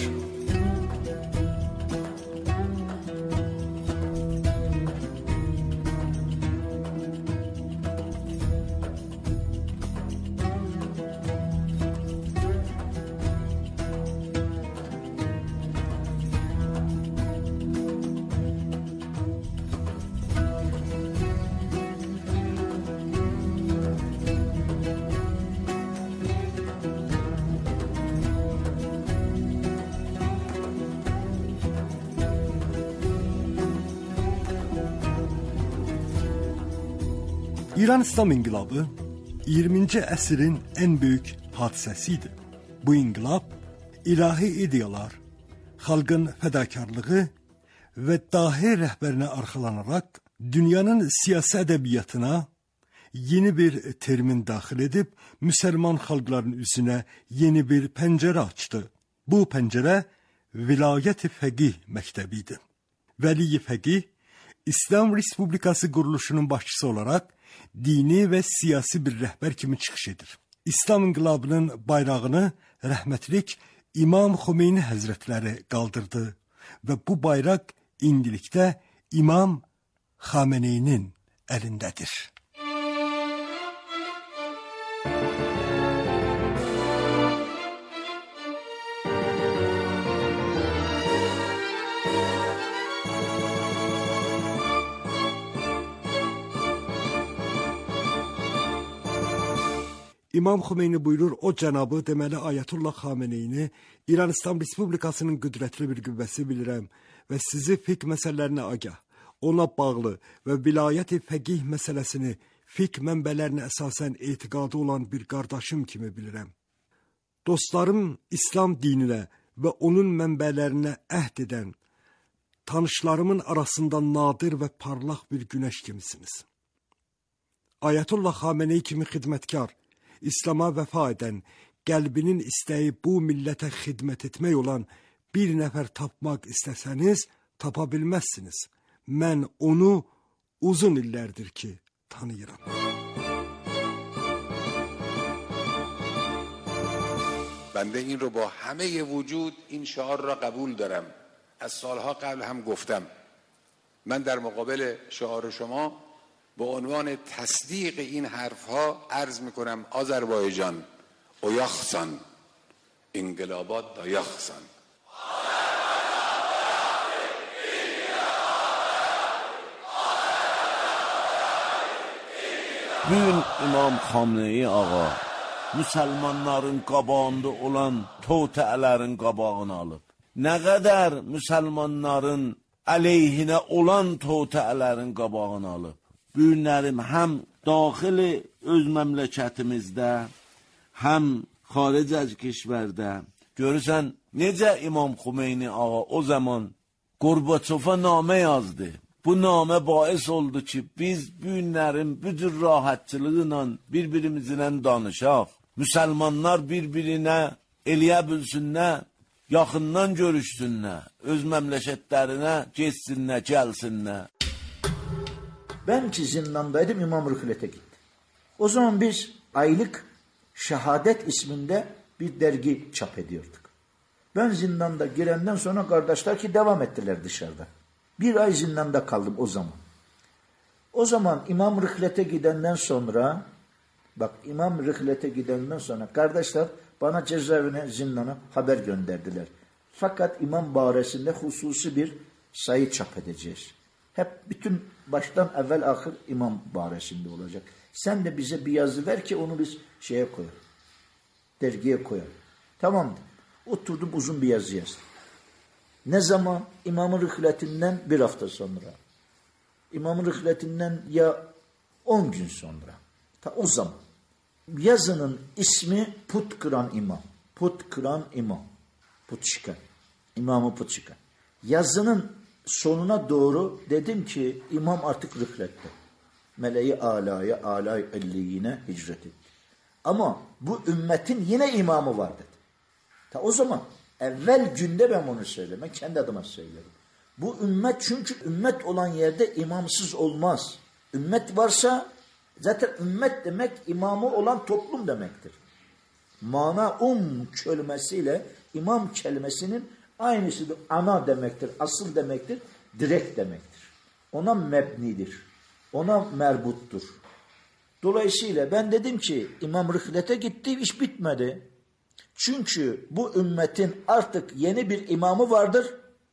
İran İslam İnqilabı iyirminci əsrin ən böyük hadisəsidir. Bu inqilab ilahi ideyalar, xalqın fədakarlığı və dahi rəhbərinə arxalanaraq dünyanın siyasi ədəbiyyatına yeni bir termin daxil edib müsəlman xalqların üzünə yeni bir pəncərə açdı. Bu pəncərə Vilayət-i Fəqih məktəbidir. Vəli-i Fəqih İslam Respublikası quruluşunun başçısı olaraq dini və siyasi bir rəhbər kimi çıxış edir. İslam İnqilabının bayrağını rəhmətlik İmam Xomeyni Həzrətləri qaldırdı və bu bayraq indilikdə İmam Xameneyinin əlindədir. İmam Xomeyni buyurur, o cənabı, deməli Ayətullah Xameneyini İran İslam Respublikasının qüdrətli bir qüvvəsi bilirəm və sizi fiqh məsələlərinə agah, ona bağlı və vilayət-i fəqih məsələsini fiqh mənbələrinə əsasən etiqadı olan bir qardaşım kimi bilirəm. Dostlarım İslam dininə və onun mənbələrinə əhd edən tanışlarımın arasında nadir və parlaq bir günəş kimisiniz. Ayətullah Xameneyi kimi xidmətkar, İslama vəfa edən, qəlbinin istəyi bu millətə xidmət etmək olan bir nəfər tapmaq istəsəniz, tapa bilməzsiniz. Mən onu uzun illərdir ki, tanıyıram. بنده این رو با همه وجود این شعار را قبول دارم. از سالها قبل هم گفتم. من در مقابل شعار شما به عنوان تصدیق این حرفها عرض میکنم آذربایجان اویاخسان انقلابات دایاخسان. Bugün İmam Xamneyi ağa müsəlmanların qabağında olan totələrin qabağını alıb. Nə qədər müsəlmanların əleyhinə olan totələrin qabağını alıb. Bu günlərim həm daxili öz məmləkətimizdə, həm xaric az keşvərdə görürsən necə İmam Xomeyni ağa o zaman Gorbaçova namə yazdı. Bu namə bais oldu ki, biz bu günlərin bu cür rahatçılıqla bir-birimizlə danışaq. Müsəlmanlar bir-birinə eləyə bilsinlər, yaxından görüşsünlər, öz məmləkətlərinə geçsinlər, gəlsinlər. Ben ki zindandaydım, İmam Rühlet'e gitti. O zaman biz aylık Şehadet isminde bir dergi çap ediyorduk. Ben zindanda girenden sonra kardeşler ki devam ettiler dışarıda. Bir ay zindanda kaldım o zaman. O zaman İmam Rihlete gidenden sonra, bak İmam Rihlete gidenden sonra kardeşler bana cezaevine, zindana haber gönderdiler. Fakat İmam baresinde hususi bir sayı çap edeceğiz. Hep bütün baştan evvel ahir İmam baresinde olacak. Sen de bize bir yazı ver ki onu biz şeye koyalım. Dergiye koyalım. Tamam. Oturdum uzun bir yazı yazdım. Ne zaman? İmam-ı Rihletinden bir hafta sonra. İmam-ı Rihletinden ya on gün sonra. Ta o zaman. Yazının ismi Put Kıran İmam. Put Kıran İmam. Put çıkan. İmam-ı Put çıkan. Yazının sonuna doğru dedim ki imam artık Rihlette. Meleği alaya, alay elliyine hicret etti. Ama bu ümmetin yine imamı var dedi. Ta o zaman evvel günde ben onu söyledim. Ben kendi adıma söylerim. Bu ümmet çünkü ümmet olan yerde imamsız olmaz. Ümmet varsa zaten ümmet demek imamı olan toplum demektir. Mana um kelimesiyle imam kelimesinin aynısı da ana demektir, asıl demektir, direkt demektir. Ona mebnidir. Ona merbuttur. Dolayısıyla ben dedim ki İmam Rihlete gitti, iş bitmedi. Çünkü bu ümmetin artık yeni bir imamı vardır.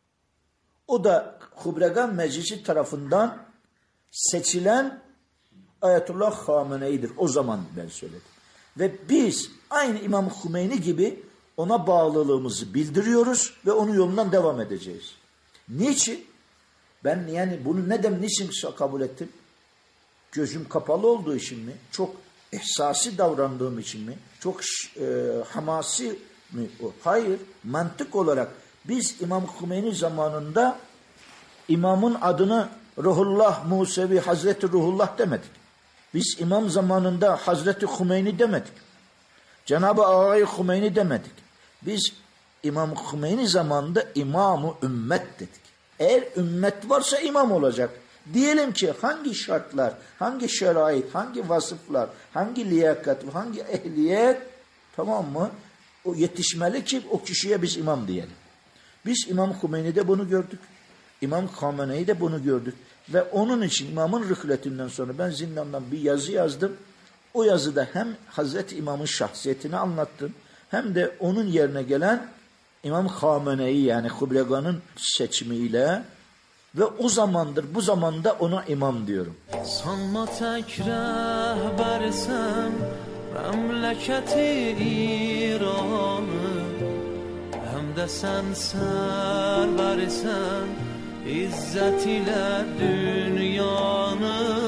O da Hubregan Meclisi tarafından seçilen Ayetullah Hamene'yidir. O zaman ben söyledim. Ve biz aynı İmam Hümeyni gibi ona bağlılığımızı bildiriyoruz ve onun yolundan devam edeceğiz. Niçin? Ben yani bunu neden, niçin kabul ettim? Gözüm kapalı olduğu için mi? Çok ihsasi davrandığım için mi? Çok e, hamasi mi? Hayır. Mantık olarak biz İmam Hümeyni zamanında imamın adını Ruhullah Musevi Hazreti Ruhullah demedik. Biz imam zamanında Hazreti Hümeyni demedik. Cenab-ı Ağay Hümeyni demedik. Biz İmam Hümeyni zamanında İmam-ı Ümmet dedik. Eğer ümmet varsa imam olacak. Diyelim ki hangi şartlar, hangi şerait, hangi vasıflar, hangi liyakat, hangi ehliyet, tamam mı? O yetişmeli ki o kişiye biz imam diyelim. Biz İmam Hümeyni'de bunu gördük. İmam Hamene'yi bunu gördük. Ve onun için İmam'ın rühletinden sonra ben zindandan bir yazı yazdım. O yazıda hem Hazreti İmam'ın şahsiyetini anlattım, hem de onun yerine gelen İmam Hamene'yi yani Hubregan'ın seçimiyle ve o zamandır, bu zamanda ona imam diyorum. Sanma tek rehbersen memleketi İran'ı, hem de sen serversen İzzet ile dünyanı.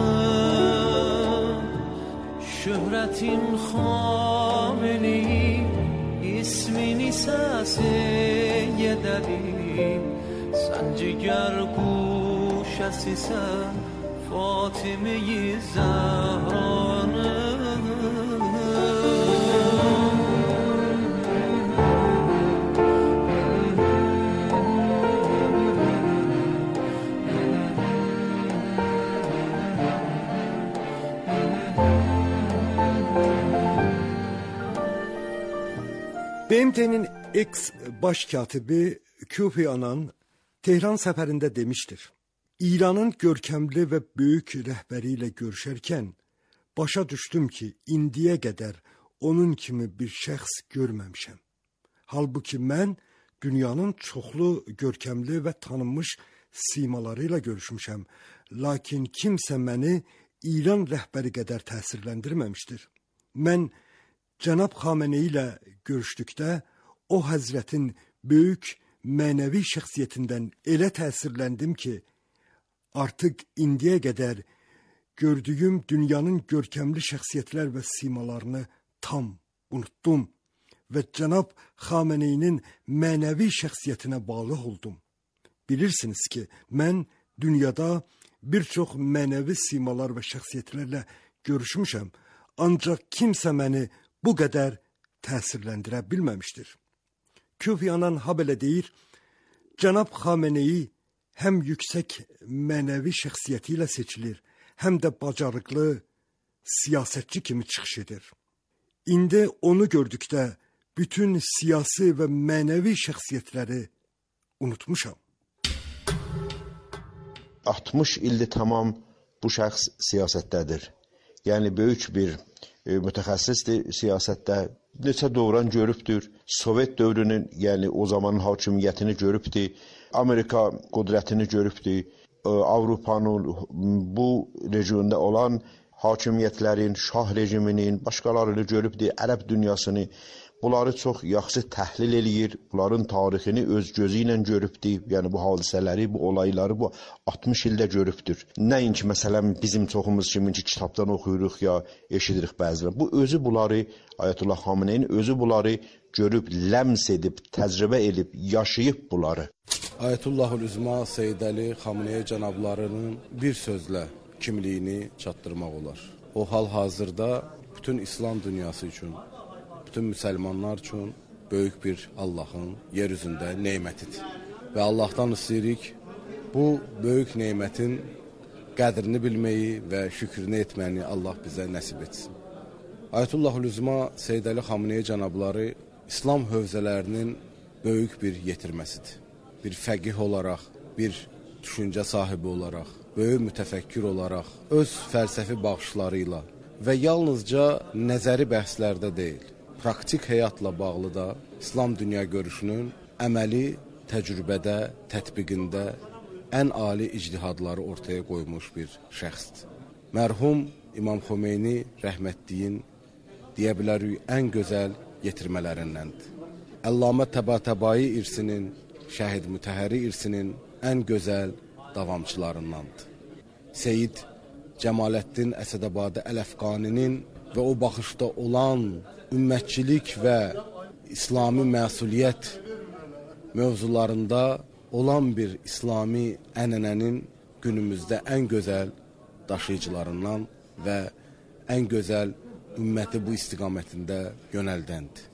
Şöhretin Hameni, ismini sesiye dedi. Sen ciger kuşesisen Fatime-i Zehra'nı. B M T'nin ex baş katibi Kofi Annan Tehran səfərində demiştir. İranın görkəmli və böyük rəhbəri ilə görüşərkən başa düşdüm ki, indiyə qədər onun kimi bir şəxs görməmişəm. Halbuki mən dünyanın çoxlu görkəmli və tanınmış simaları ilə görüşmüşəm. Lakin kimsə məni İran rəhbəri qədər təsirləndirməmişdir. Mən Cənab Xameneyi ilə görüşdükdə o həzrətin böyük mənəvi şəxsiyyətindən elə təsirləndim ki, artıq indiyə qədər gördüyüm dünyanın görkəmli şəxsiyyətlər və simalarını tam unutdum və Cənab Xameneyinin mənəvi şəxsiyyətinə bağlı oldum. Bilirsiniz ki, mən dünyada bir çox mənəvi simalar və şəxsiyyətlərlə görüşmüşəm, ancaq kimsə məni bu qədər təsirləndirə bilməmişdir. Kofi Annan ha belə deyir, Cənab Xameneyi həm yüksək mənəvi şəxsiyyəti ilə seçilir, həm də bacarıqlı siyasətçi kimi çıxış edir. İndi onu gördükdə bütün siyasi və mənəvi şəxsiyyətləri unutmuşam. altmış ildir tamam bu şəxs siyasətdədir. Yəni böyük bir e, mütəxəssisdir siyasətdə. Neçə dövran görübdür. Sovet dövrünün, yəni o zamanın hakimiyyətini görübdür. Amerika qudrətini görübdür. Avropanın bu regionda olan hakimiyyətlərin, şah rejiminin, başqalarını görübdür. Ərəb dünyasını. Bunları çox yaxşı təhlil eləyir. Bunların tarixini öz gözü ilə görübdür. Yəni bu hadisələri, bu olayları bu altmış ildə görübdür. Nəinki məsələn bizim çoxumuz kimin ki kitabdan oxuyuruq ya eşidirik bəzən. Bu özü bunları Ayətullah Xameneyin özü bunları görüb, ləms edib, təcrübə edib, yaşayıb bunları. Ayətullahul Üzma Seyyid Əli Xameneyi cənablarının bir sözlə kimliyini çatdırmaq olar. O hal-hazırda bütün İslam dünyası üçün, bütün müsəlmanlar üçün böyük bir Allahın yer üzündə neymətidir. Və Allahdan istəyirik bu böyük neymətin qədrini bilməyi və şükrünü etməni Allah bizə nəsib etsin. Ayətullahul Üzma Seyyid Əli Xameneyi cənabları İslam hövzələrinin böyük bir yetirməsidir. Bir fəqih olaraq, bir düşüncə sahibi olaraq, böyük mütəfəkkir olaraq, öz fəlsəfi baxışları ilə və yalnızca nəzəri bəhslərdə deyil, praktik həyatla bağlı da İslam dünya görüşünün əməli təcrübədə, tətbiqində ən ali ictihadları ortaya qoymuş bir şəxsdir. Mərhum İmam Xomeyni rəhmətliyin deyə bilərik ən gözəl yetirmələrindəndir. Əllamə Təbatəbai irsinin, Şəhid Mütəhəri irsinin ən gözəl davamçılarındandır. Seyyid Cəmaləddin Əsədəbadı Əl-Əfqaninin və o baxışda olan ümmətçilik və İslami məsuliyyət mövzularında olan bir İslami ənənənin günümüzdə ən gözəl daşıyıcılarından və ən gözəl ümməti bu istiqamətində yönəldəndir.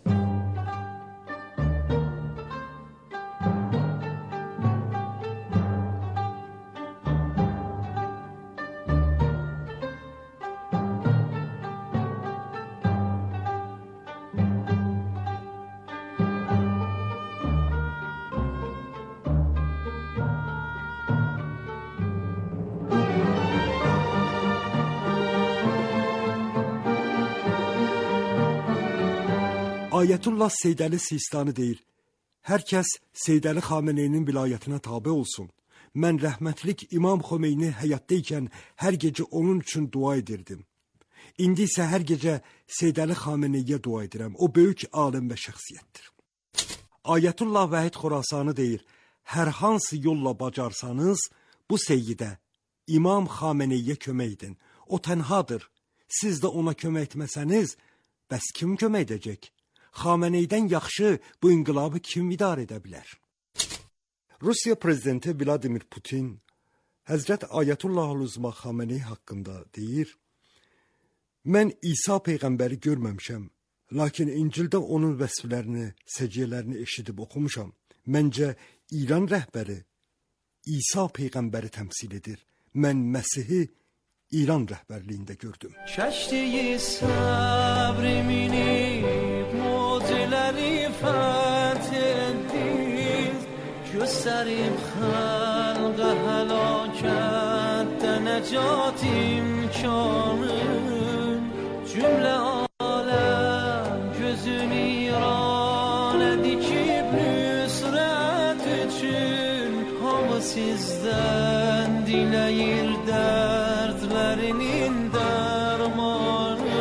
Ayətullah Seyyid Əli Sistani deyir, hər kəs Seyyid Əli Xameneyinin vilayətinə tabe olsun. Mən rəhmətlik İmam Xomeyni həyatdaykən hər gecə onun üçün dua edirdim. İndi isə hər gecə Seyyid Əli Xameneyiyə dua edirəm. O böyük alim və şəxsiyyətdir. Ayətullah Vahid Xorasani deyir, hər hansı yolla bacarsanız, bu Seyyidə, İmam Xameneyiyə kömək edin. O tənhadır. Siz də ona kömək etməsəniz, bəs kim kömək edəcək? Xameneydən yaxşı bu inqilabı kim idarə edə bilər? Rusiya prezidenti Vladimir Putin Həzrət Ayətullahul Üzma Xameneyi haqqında deyir, mən İsa Peyğəmbəri görməmişəm, lakin İncildə onun vəsflərini, səciyyələrini eşidib oxumuşam. Məncə İran rəhbəri İsa Peyğəmbəri təmsil edir. Mən Məsihi İran rəhbərliyində gördüm. Kəştiyi səbri minib muciləri fəth etdiniz, göstərib xəlqə həlakətdə nəcat imkanın, cümlə aləm gözün İranə dikib nüsrət üçün, hamı sizdən diləyir dərdlərinin dərmanı.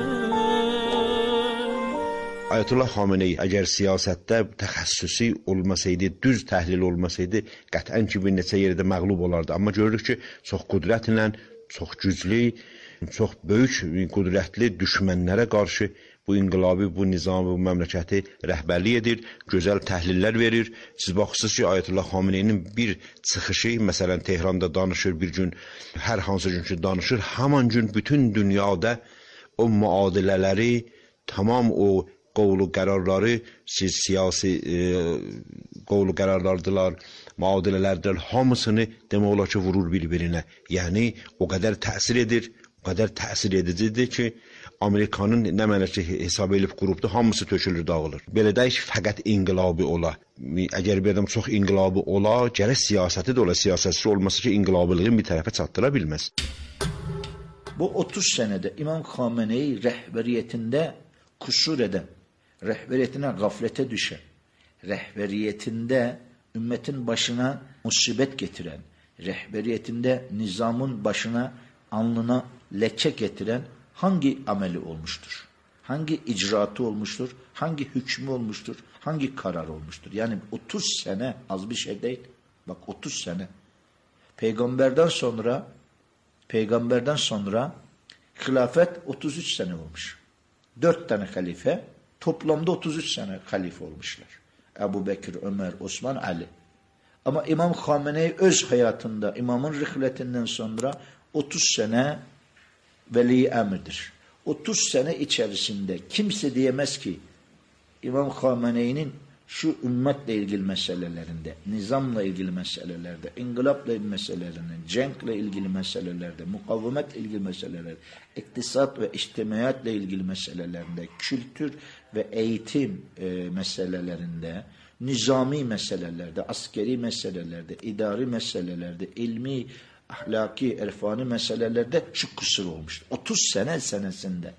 Ayətullah Xameneyi əgər siyasətdə təxəssüsi olmasaydı, düz təhlil olmasaydı, qətlən ki, bir neçə yerdə məğlub olardı. Amma görürük ki, çox qüdrətlə, çox güclü, çox böyük qüdrətli düşmənlərə qarşı bu inqilabi, bu nizamı, bu məmləkəti rəhbərlik edir, gözəl təhlillər verir. Siz baxırsınız ki, Ayətullah Xameneyinin bir çıxışı, məsələn, Tehranda danışır bir gün, hər hansı gün ki danışır, haman gün bütün dünyada o müadilələri, tamam o qovlu qərarları, siz siyasi e, qovlu qərarlardılar, müadilələrdir, hamısını demək olar ki, vurur bir-birinə. Yəni, o qədər təsir edir, o qədər təsir edicidir ki, Amerikanın nə mənə ki, hesab edib qurubdur, hamısı tökülür, dağılır. Belə deyək, fəqət inqilabi ola. Əgər bir adam çox inqilabi ola, gərək siyasəti də ola, siyasətçi olması ki, inqilabilığın bir tərəfə çatdıra bilməz. Bu otuz senede İmam Xameneyi rehberiyetinde kusur eden, rehberiyetine gaflete düşen, rehberiyetinde ümmetin başına musibet getiren, rehberiyetinde nizamın başına, alnına leke getiren hangi ameli olmuştur? Hangi icraatı olmuştur? Hangi hükmü olmuştur? Hangi karar olmuştur? Yani otuz sene az bir şey değil. Bak otuz sene. Peygamberden sonra peygamberden sonra hilafet otuz üç sene olmuş. Dört tane halife toplamda otuz üç sene halife olmuşlar. Ebu Bekir, Ömer, Osman, Ali. Ama İmam Xameneyi öz hayatında imamın rihletinden sonra otuz sene veli emirdir. otuz sene içerisinde kimse diyemez ki İmam Xameneyi'nin şu ümmetle ilgili meselelerinde, nizamla ilgili meselelerde, inkılapla ilgili meselelerinde, cenkle ilgili meselelerde, mukavemetle ilgili meselelerde, iktisat ve içtimaiyatle ilgili meselelerinde, kültür ve eğitim e, meselelerinde, nizami meselelerde, askeri meselelerde, idari meselelerde, ilmi, ahlaki, irfani meselelerde şu kusur olmuştur. otuz sene senesinde.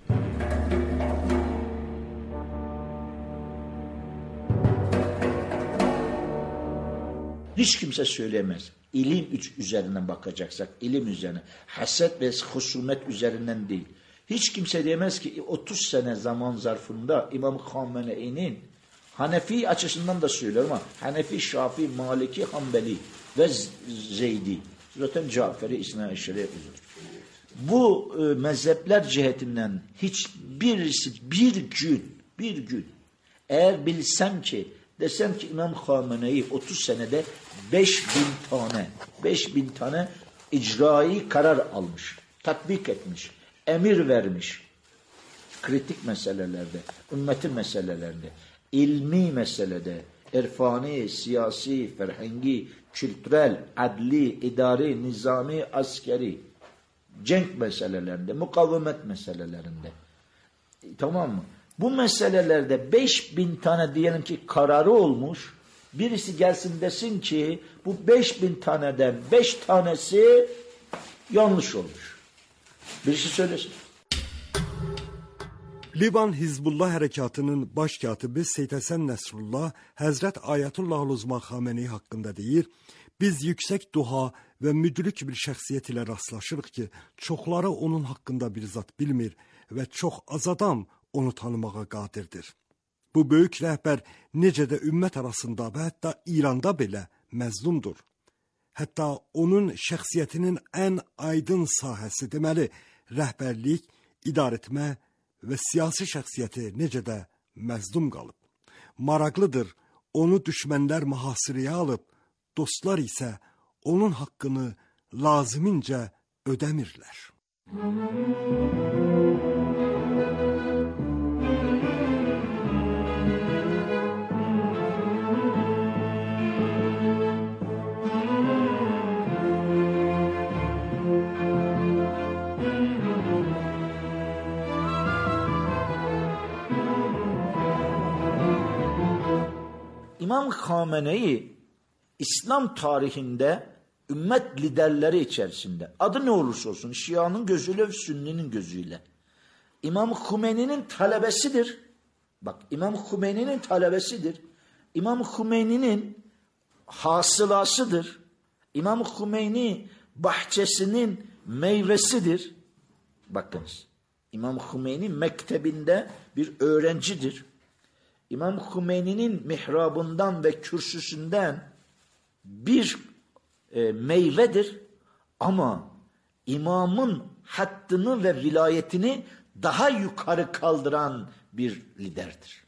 Hiç kimse söyleyemez. İlim üzerinden bakacaksak, ilim üzerine, haset ve husumet üzerinden değil. Hiç kimse diyemez ki otuz sene zaman zarfında İmam Xameneyi'nin Hanefi açısından da söylüyorum ama Hanefi, Şafii, Maliki, Hanbeli ve Zeydi. Zaten Caferi, İsna Eşeri bu e, mezhepler cihetinden hiçbirisi bir gün, bir gün eğer bilsem ki desem ki İmam Xameneyi otuz senede beş bin tane, beş bin tane icrai karar almış, tatbik etmiş, emir vermiş. Kritik meselelerde, ümmetin meselelerinde, ilmi meselede, irfani, siyasi, ferhengi, kültürel, adli, idari, nizami, askeri, cenk meselelerinde, mukavemet meselelerinde. Tamam mı? Bu meselelerde beş bin tane diyelim ki kararı olmuş. Birisi gelsin desin ki bu beş bin taneden beş tanesi yanlış olmuş. Birisi söylesin. Livan Hizbullah Hərəkatının baş katibi Seyyid Həsən Nəsrullah Həzrət Ayətullah Uzma Xameneyi haqqında deyir, biz yüksək duha və müdrik bir şəxsiyyət ilə rastlaşırıq ki, çoxları onun haqqında bir zat bilmir və çox az adam onu tanımağa qadirdir. Bu böyük rəhbər necə də ümmət arasında və hətta İranda belə məzlumdur. Hətta onun şəxsiyyətinin ən aydın sahəsi deməli, rəhbərlik, idarətmə və siyasi şəxsiyyəti necə də məzlum qalıb. Maraqlıdır, onu düşmənlər mühasirəyə alıb, dostlar isə onun haqqını lazimincə ödəmirlər. İmam Xameneyi İslam tarihinde ümmet liderleri içerisinde adı ne olursa olsun Şia'nın gözüyle ve Sünni'nin gözüyle İmam Hümeyni'nin talebesidir. Bak İmam Hümeyni'nin talebesidir. İmam Hümeyni'nin hasılasıdır. İmam Hümeyni bahçesinin meyvesidir. Bakınız İmam Hümeyni mektebinde bir öğrencidir. İmam Hümeyni'nin mihrabından ve kürsüsünden bir e, meyvedir ama imamın hattını ve vilayetini daha yukarı kaldıran bir liderdir.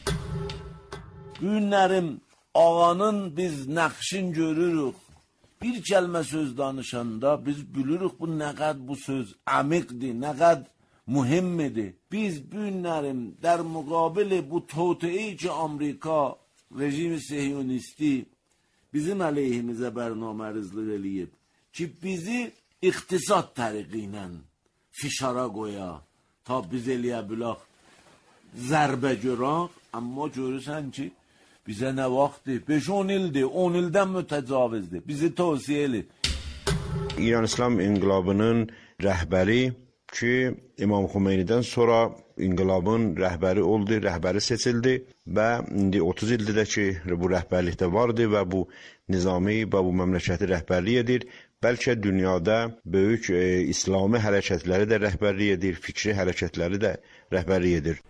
Günlerim ağanın biz nakşin görürük. Bir kelime söz danışanda biz biliriz bu ne kadar bu söz amikdi, ne kadar mühimmidir. Biz günlerim der mukabili bu toteyi ki Amerika rejimi sehyonisti bizim aleyhimize bernamərizlik eləyib ki bizi iktisat tariqiyle fişara qoya ta biz eləyə bilək zərbə görək amma görürsən ki bize ne vaxtdır beş on ildir on ildən mütəcavizdir bizi tavsiye eləyir. İran İslam İnqilabının rəhbəri ki, İmam Xomeynidən sonra inqilabın rəhbəri oldu, rəhbəri seçildi və indi otuz ildir ki, bu rəhbərlikdə vardı və bu nizami və bu məmləkəti rəhbərlik edir. Bəlkə dünyada böyük e, İslami hərəkətləri də rəhbərlik edir, fikri hərəkətləri də rəhbərlik edir.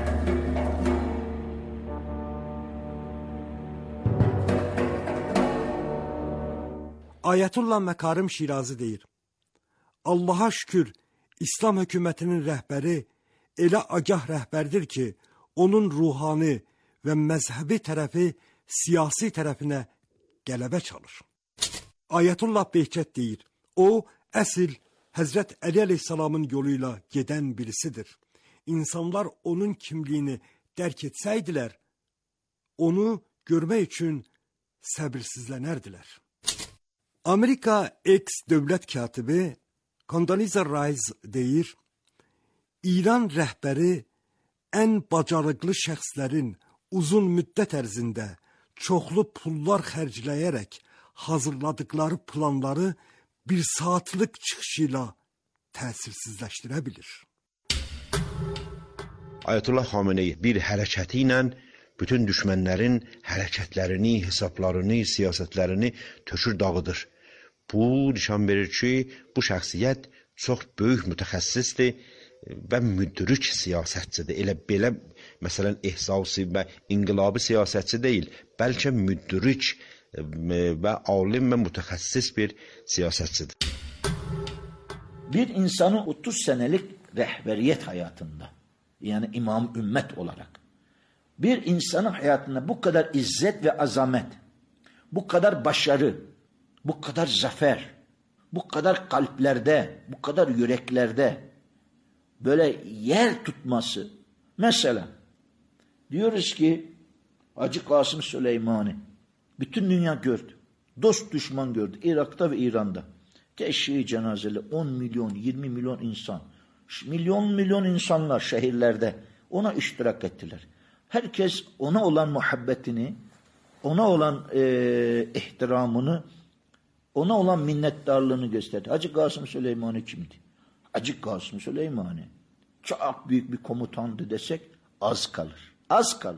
Ayətullah Məkarim Şirazi deyir: Allaha şükür, İslam hökumətinin rəhbəri elə agah rəhbərdir ki, onun ruhani və məzhəbi tərəfi siyasi tərəfinə qələbə çalır. Ayətullah Behçət deyir: o, əsl Həzrət Əli əleyhissalamın yoluyla gedən birisidir. İnsanlar onun kimliyini dərk etsəydilər, onu görmək üçün səbirsizlənərdilər. Amerika eks-dövlət katibi Condoleezza Rice deyir: İran rəhbəri ən bacarıqlı şəxslərin uzun müddət ərzində çoxlu pullar xərcləyərək hazırladıkları planları bir saatlıq çıxışı ilə təsirsizləşdirə bilir. Ayətullah Xameneyi bir hərəkəti ilə bütün düşmənlərin hərəkətlərini, hesablarını, siyasətlərini tökür dağıdır. Bu nişan verir ki, bu şəxsiyyət çox böyük mütəxəssisdir və müdrik siyasətçidir. Elə belə, məsələn, ehsasi və inqilabi siyasətçi deyil, bəlkə müdrik və alim və mütəxəssis bir siyasətçidir. Bir insanın otuz senelik rehberiyet hayatında, yani imam ümmet olarak, bir insanın hayatında bu kadar izzet ve azamet, bu kadar başarı, bu kadar zafer, bu kadar kalplerde, bu kadar yüreklerde böyle yer tutması. Mesela diyoruz ki Hacı Kasım Süleymani bütün dünya gördü. Dost düşman gördü. Irak'ta ve İran'da. Teşhir cenazeli on milyon, yirmi milyon insan. Milyon milyon insanlar şehirlerde ona iştirak ettiler. Herkes ona olan muhabbetini, ona olan e, ihtiramını, ona olan minnettarlığını gösterdi. Hacı Kasım Süleymani kimdi? Hacı Kasım Süleymani çok büyük bir komutandı desek az kalır. Az kalır.